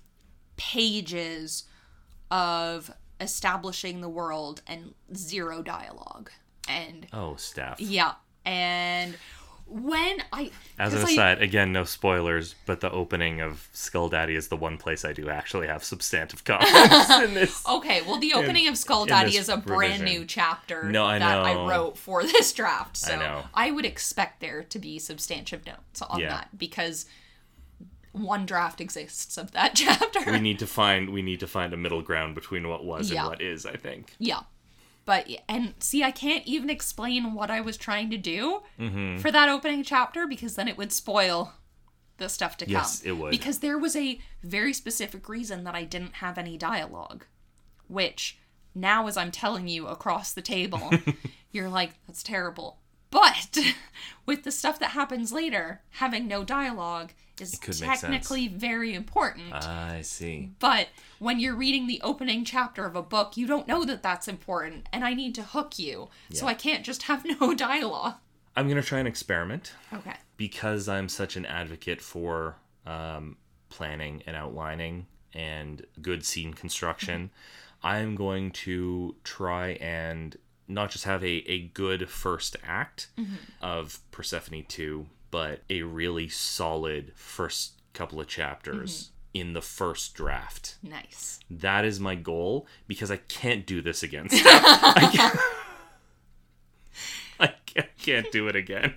pages of establishing the world and zero dialogue. And Oh, Steph. yeah, and when I... As an 'cause I- aside, again, no spoilers, but the opening of Skull Daddy is the one place I do actually have substantive comments in this. Okay, well, the opening in- of Skull in Daddy this is a brand revision. new chapter No, I that I know. wrote for this draft, so I know. I would expect there to be substantive notes on Yeah. that, because one draft exists of that chapter. we need to find we need to find a middle ground between what was Yeah. and what is, I think. Yeah. But, and see, I can't even explain what I was trying to do Mm-hmm. for that opening chapter, because then it would spoil the stuff to come. Yes, it would. Because there was a very specific reason that I didn't have any dialogue, which now as I'm telling you across the table, you're like, that's terrible. But with the stuff that happens later, having no dialogue is could make technically very important. I see. But when you're reading the opening chapter of a book, you don't know that that's important, and I need to hook you. So Yeah. I can't just have no dialogue. I'm going to try an experiment Okay. because I'm such an advocate for um, planning and outlining and good scene construction. I'm going to try and not just have a, a good first act Mm-hmm. of Persephone two, but a really solid first couple of chapters in the first draft. Nice. That is my goal, because I can't do this again. Steph. I can't, I can't, can't do it again.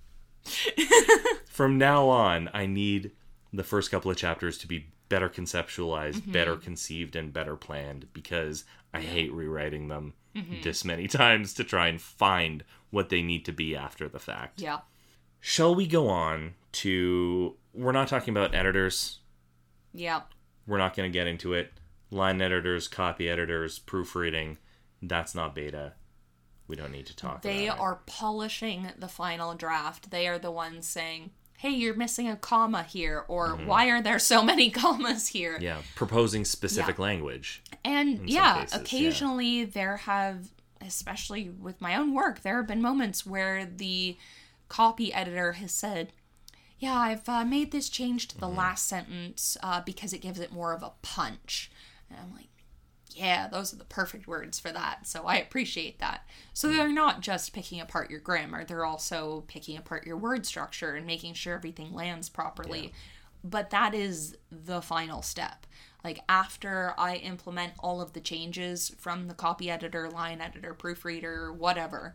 From now on, I need the first couple of chapters to be better conceptualized, better conceived, and better planned, because I hate rewriting them this many times to try and find what they need to be after the fact. Yeah. Shall we go on to... We're not talking about editors. Yeah. We're not going to get into it. Line editors, copy editors, proofreading. That's not beta. We don't need to talk They about are polishing the final draft. They are the ones saying, hey, you're missing a comma here, or why are there so many commas here? it. Yeah, proposing specific Yeah. language. And some yeah, cases, yeah. occasionally there have, especially with my own work, there have been moments where the copy editor has said, yeah, I've uh, made this change to the Mm-hmm. last sentence uh, because it gives it more of a punch. And I'm like, yeah, those are the perfect words for that. So I appreciate that. So they're not just picking apart your grammar. They're also picking apart your word structure and making sure everything lands properly. Yeah. But that is the final step. Like, after I implement all of the changes from the copy editor, line editor, proofreader, whatever,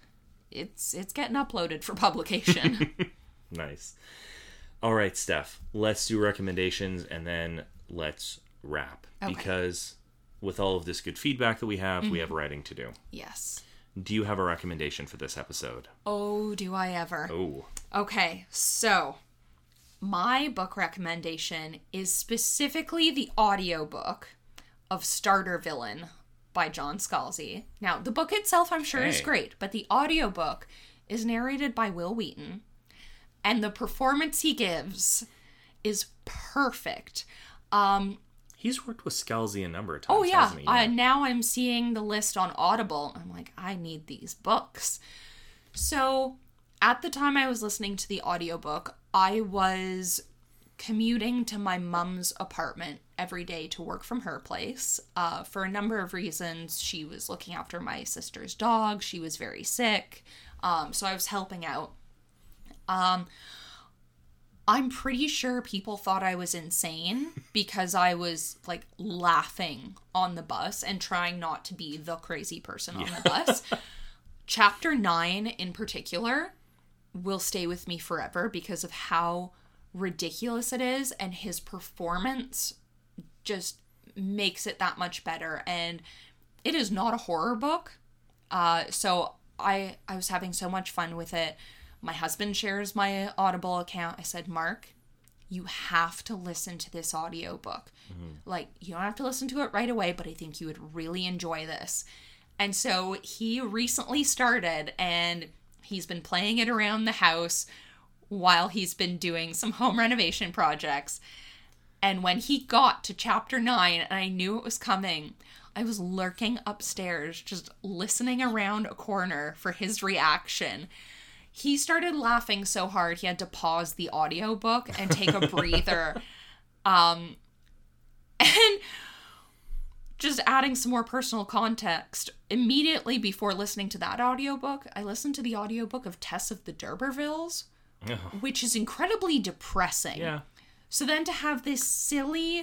it's it's getting uploaded for publication. Nice. All right, Steph. Let's do recommendations and then let's wrap. Okay. Because with all of this good feedback that we have, we have writing to do. Yes. Do you have a recommendation for this episode? Oh, do I ever. Oh. Okay, so my book recommendation is specifically the audiobook of Starter Villain by John Scalzi. Now, the book itself I'm sure is Okay. great, but the audiobook is narrated by Will Wheaton, and the performance he gives is perfect. Um, He's worked with Scalzi a number of times, oh yeah, hasn't he? uh, now I'm seeing the list on Audible. I'm like, I need these books. So, at the time I was listening to the audiobook, I was commuting to my mom's apartment every day to work from her place. Uh, for a number of reasons, she was looking after my sister's dog. She was very sick. Um, so I was helping out. Um, I'm pretty sure people thought I was insane because I was, like, laughing on the bus and trying not to be the crazy person on yeah. the bus. Chapter nine, in particular, will stay with me forever because of how ridiculous it is, and his performance just makes it that much better. And it is not a horror book, uh, so I I was having so much fun with it. My husband shares my Audible account. I said, Mark, you have to listen to this audiobook. Mm-hmm. Like, you don't have to listen to it right away, but I think you would really enjoy this. And so he recently started, and he's been playing it around the house while he's been doing some home renovation projects. And when he got to chapter nine, and I knew it was coming, I was lurking upstairs, just listening around a corner for his reaction. He started laughing so hard he had to pause the audiobook and take a breather. Um, and just adding some more personal context, immediately before listening to that audiobook, I listened to the audiobook of Tess of the D'Urbervilles, oh. which is incredibly depressing. Yeah. So then to have this silly,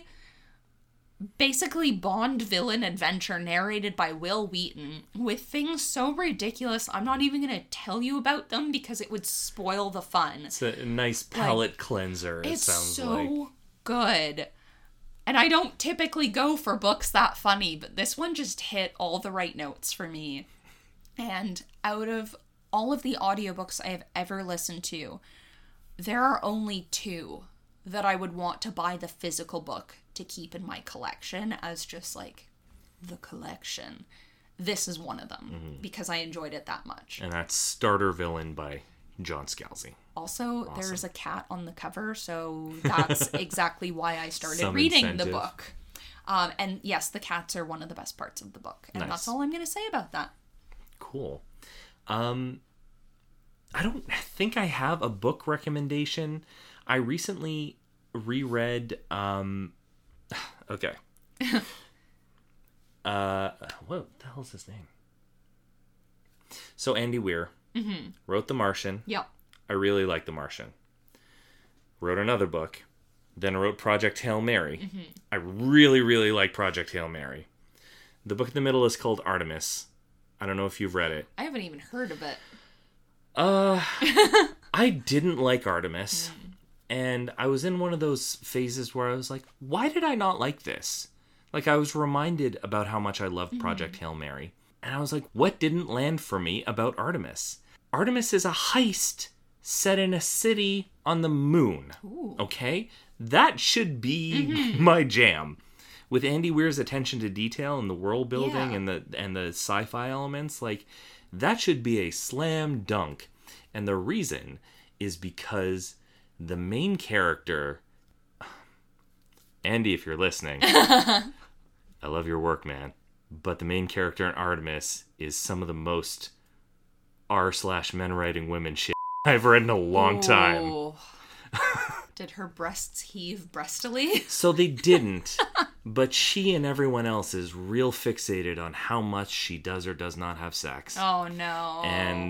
basically Bond villain adventure narrated by Will Wheaton with things so ridiculous, I'm not even going to tell you about them because it would spoil the fun. It's a nice palate like, cleanser, it sounds so like. It's so good. And I don't typically go for books that funny, but this one just hit all the right notes for me. And out of all of the audiobooks I have ever listened to, there are only two that I would want to buy the physical book to keep in my collection as just like the collection. This is one of them mm-hmm. because I enjoyed it that much. And that's Starter Villain by John Scalzi. Also, awesome. There's a cat on the cover, so that's exactly why I started Some reading incentive. the book. Um, and yes, the cats are one of the best parts of the book. And nice. That's all I'm going to say about that. Cool. Um, I don't think I have a book recommendation. I recently reread... Um, okay. uh, what the hell is his name? So Andy Weir mm-hmm. wrote The Martian. Yep. I really like The Martian. Wrote another book. Then wrote Project Hail Mary. Mm-hmm. I really, really like Project Hail Mary. The book in the middle is called Artemis. I don't know if you've read it. I haven't even heard of it. Uh, I didn't like Artemis. Mm. And I was in one of those phases where I was like, why did I not like this? Like, I was reminded about how much I loved Project mm-hmm. Hail Mary. And I was like, what didn't land for me about Artemis? Artemis is a heist set in a city on the moon. Ooh. Okay? That should be mm-hmm. my jam. With Andy Weir's attention to detail and the world building yeah. and the and the sci-fi elements, like, that should be a slam dunk. And the reason is because the main character, Andy, if you're listening, I love your work, man. But the main character in Artemis is some of the most R slash men writing women shit I've read in a long time. Did her breasts heave breastily? So they didn't, but she and everyone else is real fixated on how much she does or does not have sex. Oh no. And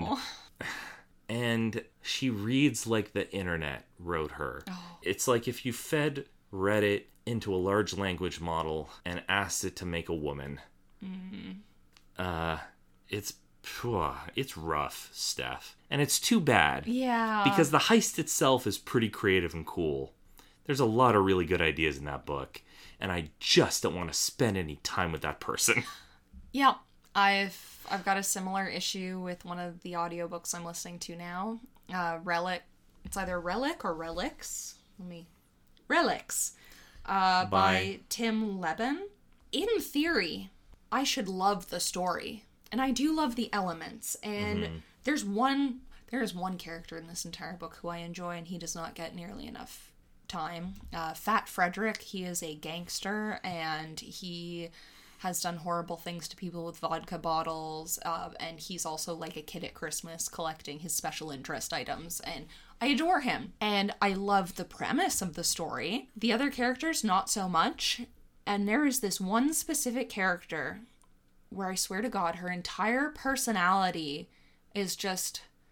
and she reads like the internet wrote her. Oh. It's like if you fed Reddit into a large language model and asked it to make a woman. Mm-hmm. Uh, it's phew, it's rough, Steph. And it's too bad. Yeah. Because the heist itself is pretty creative and cool. There's a lot of really good ideas in that book. And I just don't want to spend any time with that person. Yeah. I've I've got a similar issue with one of the audiobooks I'm listening to now. Uh, Relic. It's either Relic or Relics. Let me... Relics. Uh, by... by Tim Leben. In theory, I should love the story. And I do love the elements. And mm-hmm. there's one... There is one character in this entire book who I enjoy, and he does not get nearly enough time. Uh, Fat Frederick, he is a gangster, and he has done horrible things to people with vodka bottles, uh, and he's also like a kid at Christmas collecting his special interest items, and I adore him. And I love the premise of the story. The other characters, not so much. And there is this one specific character where I swear to God, her entire personality is just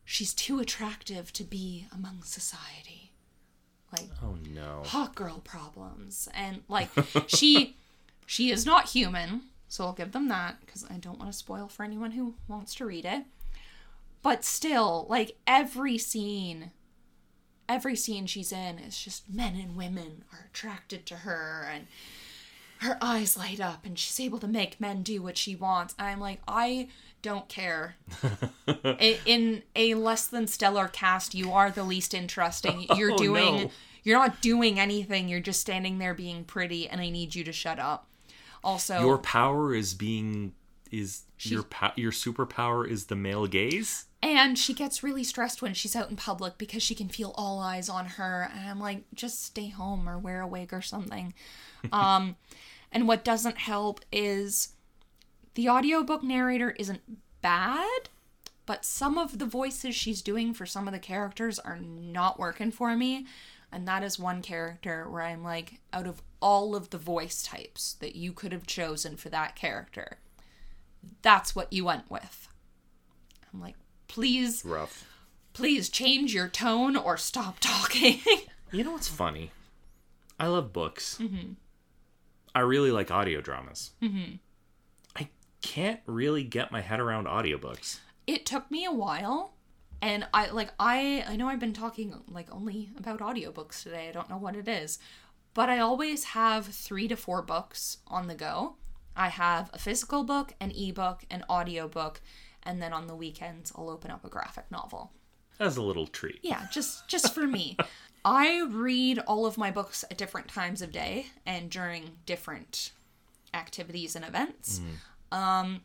she's too attractive to be among society. Like, oh no. Hot girl problems. And like, she she is not human, so I'll give them that, because I don't want to spoil for anyone who wants to read it. But still, like, every scene, every scene she's in is just men and women are attracted to her, and her eyes light up, and she's able to make men do what she wants. And I'm like, I don't care. in, in a less than stellar cast, you are the least interesting. You're oh, doing, no. you're not doing anything. You're just standing there being pretty, and I need you to shut up. Also, your power is being is She- your po- your superpower is the male gaze. and she gets really stressed when she's out in public because she can feel all eyes on her. And I'm like, just stay home or wear a wig or something. Um, and what doesn't help is the audiobook narrator isn't bad, but some of the voices she's doing for some of the characters are not working for me. And that is one character where I'm like, out of all of the voice types that you could have chosen for that character, that's what you went with. I'm like, please, Rough. please change your tone or stop talking. You know what's funny? I love books. Mm-hmm. I really like audio dramas. Mm-hmm. I can't really get my head around audiobooks. It took me a while. And I like I I know I've been talking like only about audiobooks today. I don't know what it is. But I always have three to four books on the go. I have a physical book, an ebook, an audiobook, and then on the weekends I'll open up a graphic novel. As a little treat. Yeah, just just for me. I read all of my books at different times of day and during different activities and events. Mm. Um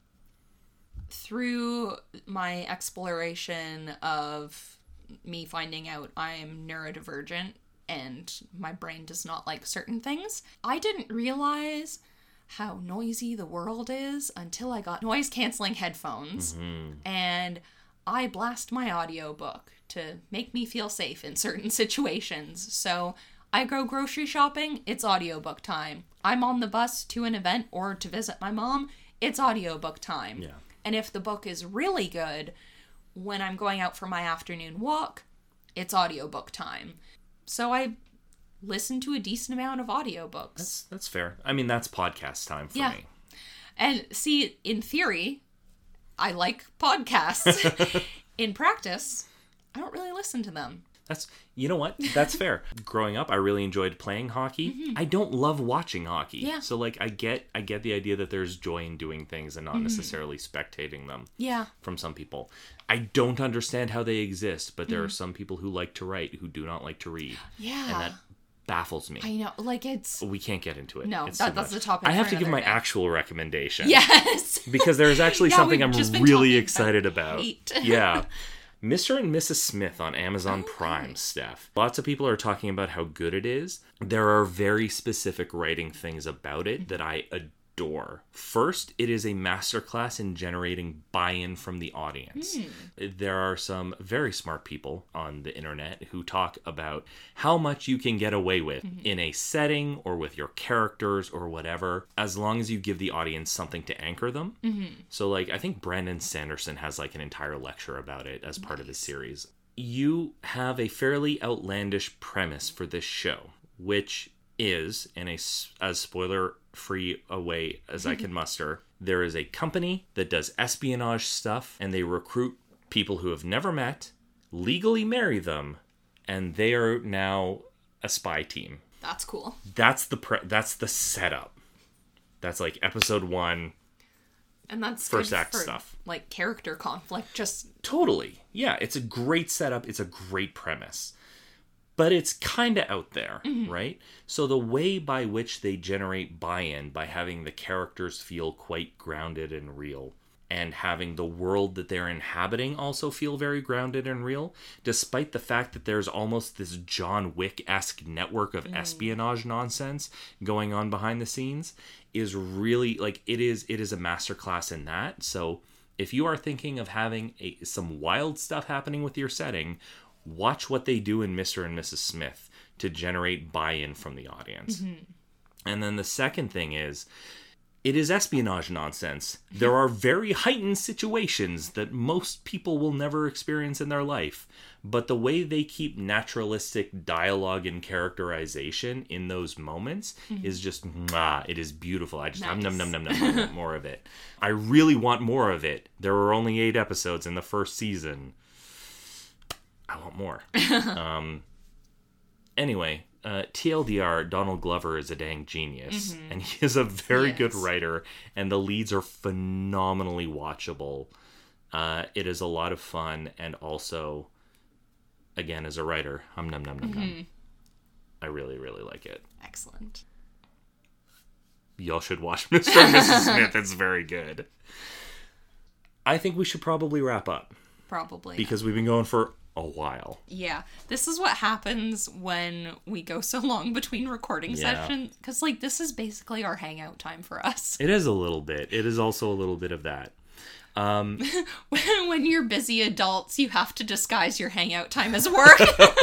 Through my exploration of me finding out I'm neurodivergent and my brain does not like certain things, I didn't realize how noisy the world is until I got noise-canceling headphones. Mm-hmm. And I blast my audiobook to make me feel safe in certain situations. So I go grocery shopping, it's audiobook time. I'm on the bus to an event or to visit my mom, it's audiobook time. Yeah. And if the book is really good, when I'm going out for my afternoon walk, it's audiobook time. So I listen to a decent amount of audiobooks. That's that's fair. I mean, that's podcast time for Yeah. me. And see, in theory, I like podcasts. In practice, I don't really listen to them. That's, you know what? That's fair. Growing up, I really enjoyed playing hockey. Mm-hmm. I don't love watching hockey. Yeah. So like I get I get the idea that there's joy in doing things and not mm-hmm. necessarily spectating them. Yeah. From some people. I don't understand how they exist, but there mm-hmm. are some people who like to write who do not like to read. Yeah. And that baffles me. I know. Like it's... We can't get into it. No, it's that, that's the topic I have for to give my day. actual recommendation. Yes. Because there's actually yeah, something I'm really talking excited about. about. Yeah. Mister and Missus Smith on Amazon oh, Prime, nice. Steph. Lots of people are talking about how good it is. There are very specific writing things about it that I adore. First, it is a masterclass in generating buy-in from the audience. Mm. There are some very smart people on the internet who talk about how much you can get away with mm-hmm. in a setting or with your characters or whatever, as long as you give the audience something to anchor them. Mm-hmm. So, like, I think Brandon Sanderson has, like, an entire lecture about it as part nice. of his series. You have a fairly outlandish premise for this show, which is, in a as spoiler-free a way as I can muster, there is a company that does espionage stuff, and they recruit people who have never met, legally marry them, and they are now a spy team. That's cool. That's the pre- that's the setup. That's like episode one. And that's first good act for, stuff. Like character conflict, just totally. Yeah, it's a great setup. It's a great premise. But it's kind of out there, mm-hmm. right? So the way by which they generate buy-in by having the characters feel quite grounded and real, and having the world that they're inhabiting also feel very grounded and real, despite the fact that there's almost this John Wick-esque network of mm. espionage nonsense going on behind the scenes, is really, like, it is it is a masterclass in that. So if you are thinking of having a, some wild stuff happening with your setting, watch what they do in Mister and Missus Smith to generate buy-in from the audience. Mm-hmm. And then the second thing is, It is espionage nonsense. There are very heightened situations that most people will never experience in their life. But the way they keep naturalistic dialogue and characterization in those moments mm-hmm. is just, mwah, it is beautiful. I just, nice. num, num, num, num, num, want more of it. I really want more of it. There were only eight episodes in the first season. I want more. um, anyway, uh, T L D R, Donald Glover is a dang genius. Mm-hmm. And he is a very yes. good writer. And the leads are phenomenally watchable. Uh, it is a lot of fun. And also, again, as a writer, hum num num num mm-hmm. num. I really, really like it. Excellent. Y'all should watch Mister and Missus Smith. It's very good. I think we should probably wrap up. Probably. Because we've been going for a while. Yeah. This is what happens when we go so long between recording yeah. sessions. Because, like, this is basically our hangout time for us. It is a little bit. It is also a little bit of that. Um, when, when you're busy adults, you have to disguise your hangout time as work.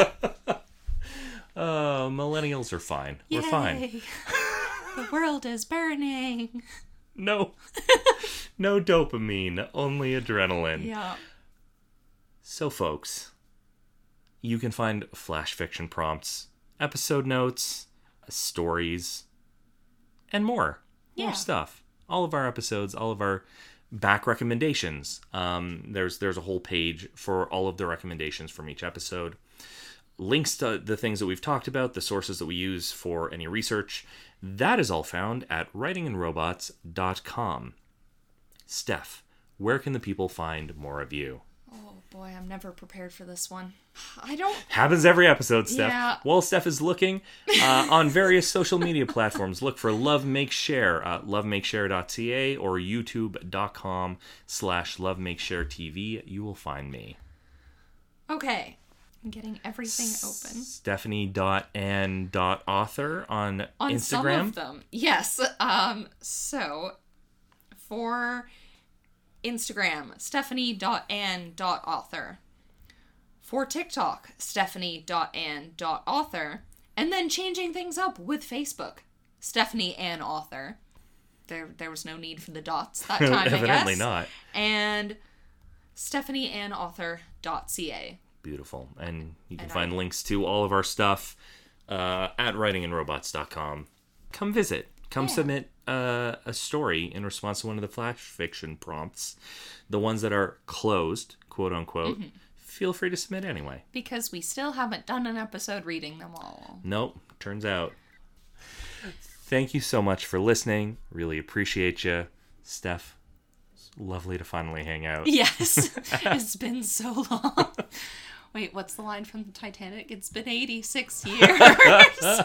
uh, millennials are fine. Yay. We're fine. The world is burning. No. No dopamine. Only adrenaline. Yeah. So, folks, you can find flash fiction prompts, episode notes, stories, and more. Yeah. More stuff. All of our episodes, all of our back recommendations. Um, there's there's a whole page for all of the recommendations from each episode. Links to the things that we've talked about, the sources that we use for any research. That is all found at writing and robots dot com. Steph, where can the people find more of you? Oh boy, I'm never prepared for this one. I don't... Happens every episode, Steph. Yeah. While Steph is looking, uh, on various social media platforms, look for Love Make Share at love make share dot c a or youtube.com slash love make share tv. You will find me. Okay. I'm getting everything open. Stephanie dot ann dot author on, on Instagram. Some of them. Yes. Um, so, for Instagram, stephanie dot ann dot author. For TikTok, stephanie dot ann dot author. And then changing things up with Facebook, Stephanie Ann Author. There there was no need for the dots that time, I guess. Evidently not. And stephanie ann author dot c a. Beautiful. And you can and find I... links to all of our stuff uh, at writing and robots dot com. Come visit. Come yeah. submit uh, a story in response to one of the flash fiction prompts. The ones that are closed, quote unquote. Mm-hmm. Feel free to submit anyway. Because we still haven't done an episode reading them all. Nope. Turns out. Thank you so much for listening. Really appreciate you. Steph, it's lovely to finally hang out. Yes. It's been so long. Wait, what's the line from the Titanic? It's been eighty-six years.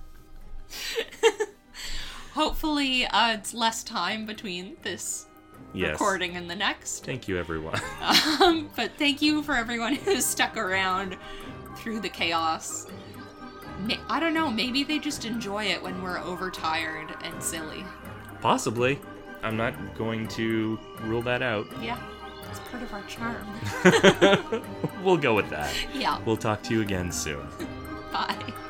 Hopefully, uh, it's less time between this yes. recording and the next. Thank you, everyone. um, but thank you for everyone who's stuck around through the chaos. I don't know, maybe they just enjoy it when we're overtired and silly. Possibly. I'm not going to rule that out. Yeah. It's part of our charm. We'll go with that. Yeah. We'll talk to you again soon. Bye.